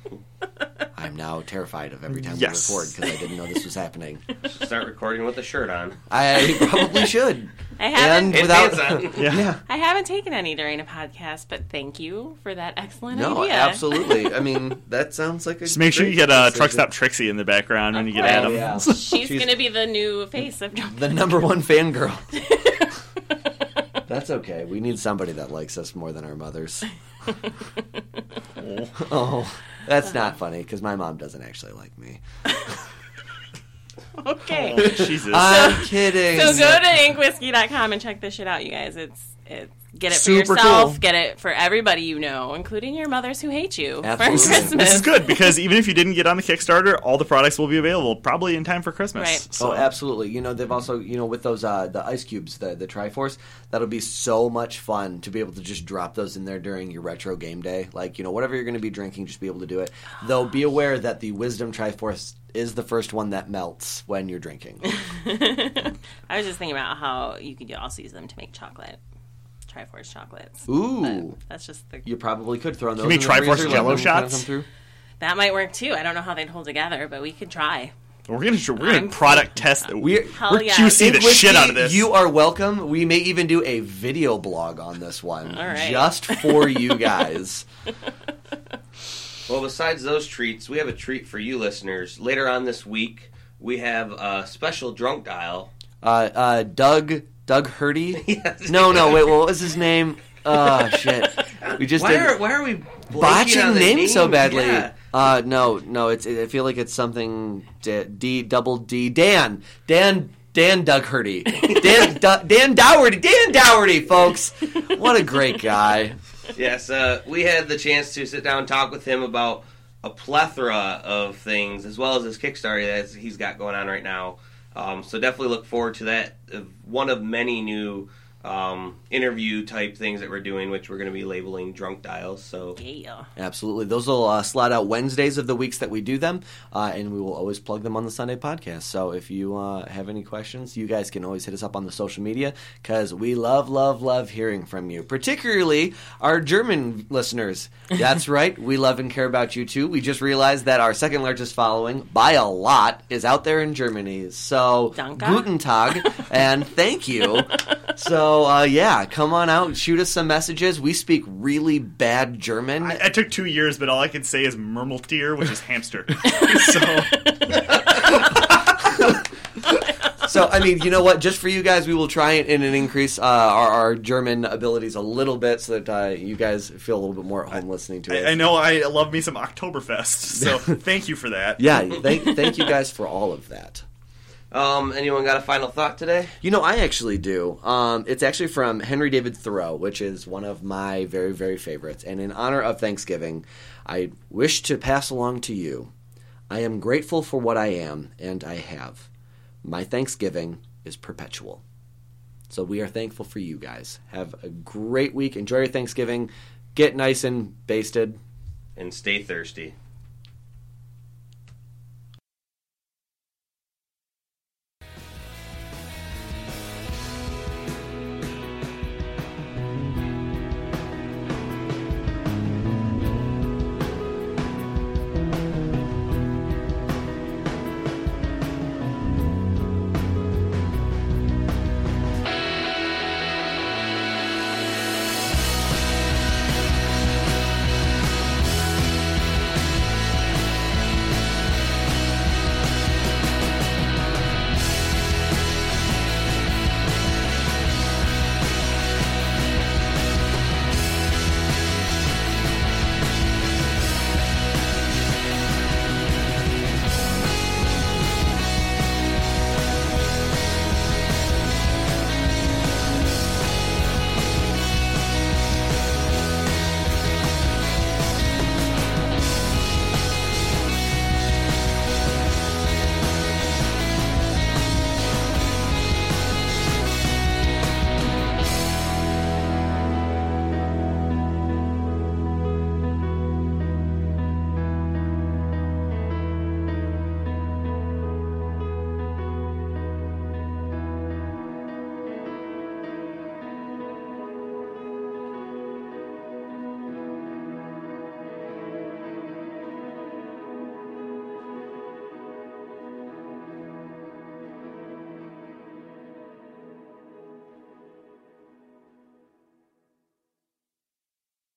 I'm now terrified of every time Yes. we record because I didn't know this was happening. Start recording with a shirt on. I probably should. I haven't. And And without, pants on. yeah. I haven't taken any during a podcast, but thank you for that excellent No, idea. absolutely. I mean, that sounds like a. Just make sure you great get decision. Truck Stop Trixie in the background when you get course. Adam. Oh, yeah. She's going to be the new face of Drunk. The number one fangirl. That's okay. We need somebody that likes us more than our mothers. Oh, that's not funny because my mom doesn't actually like me. Okay. Oh, Jesus. I'm kidding. So go to inkwhiskey.com and check this shit out, you guys. It's get it for Super yourself, cool. get it for everybody you know, including your mothers who hate you Absolutely. for Christmas. This is good because even if you didn't get on the Kickstarter, all the products will be available probably in time for Christmas. Right. So, Oh, absolutely. You know, they've also, with those the ice cubes, the Triforce, that'll be so much fun to be able to just drop those in there during your retro game day. Like, whatever you're going to be drinking, just be able to do it. Though be aware that the Wisdom Triforce is the first one that melts when you're drinking. I was just thinking about how you could also use them to make chocolate. Triforce chocolates. Ooh. But that's just the... You probably could throw in those make in the Triforce freezer, Jell-O let them kinda shots? come through. That might work too. I don't know how they'd hold together, but we could try. we're gonna I'm- product test. We're Hell yeah. QC the Ink Whiskey, shit out of this. You are welcome. We may even do a video blog on this one. All right. Just for you guys. Well, besides those treats, we have a treat for you listeners. Later on this week, we have a special drunk dial. Doug Hurdy? Yes. No, wait, what was his name? Oh, shit. We just Why did are we blanking botching on the names so badly. Yeah. No, I feel like it's something double D. Dan Doug Hurdy. Dan Dougherty, folks. What a great guy. Yes, we had the chance to sit down and talk with him about a plethora of things, as well as his Kickstarter that he's got going on right now. So definitely look forward to that. One of many new interview type things that we're doing, which we're going to be labeling drunk dials. So Yeah. Absolutely. Those will slot out Wednesdays of the weeks that we do them, and we will always plug them on the Sunday podcast. So if you have any questions, you guys can always hit us up on the social media, because we love hearing from you, particularly our German listeners. That's right. We love and care about you, too. We just realized that our second largest following, by a lot, is out there in Germany. So, Danke. Guten Tag, and thank you. So, come on out and shoot us some messages. We speak really bad German. I took 2 years, but all I can say is Murmeltier, which is hamster. So So, I mean, you know what? Just for you guys, we will try and increase our German abilities a little bit so that you guys feel a little bit more at home listening to us. I know I love me some Oktoberfest, so thank you for that. Yeah, thank you guys for all of that. anyone got a final thought today? You know, I actually do. It's actually from Henry David Thoreau, which is one of my very, very favorites. And in honor of Thanksgiving, I wish to pass along to you. I am grateful for what I am, and I have. My Thanksgiving is perpetual. So we are thankful for you guys. Have a great week. Enjoy your Thanksgiving. Get nice and basted. And stay thirsty.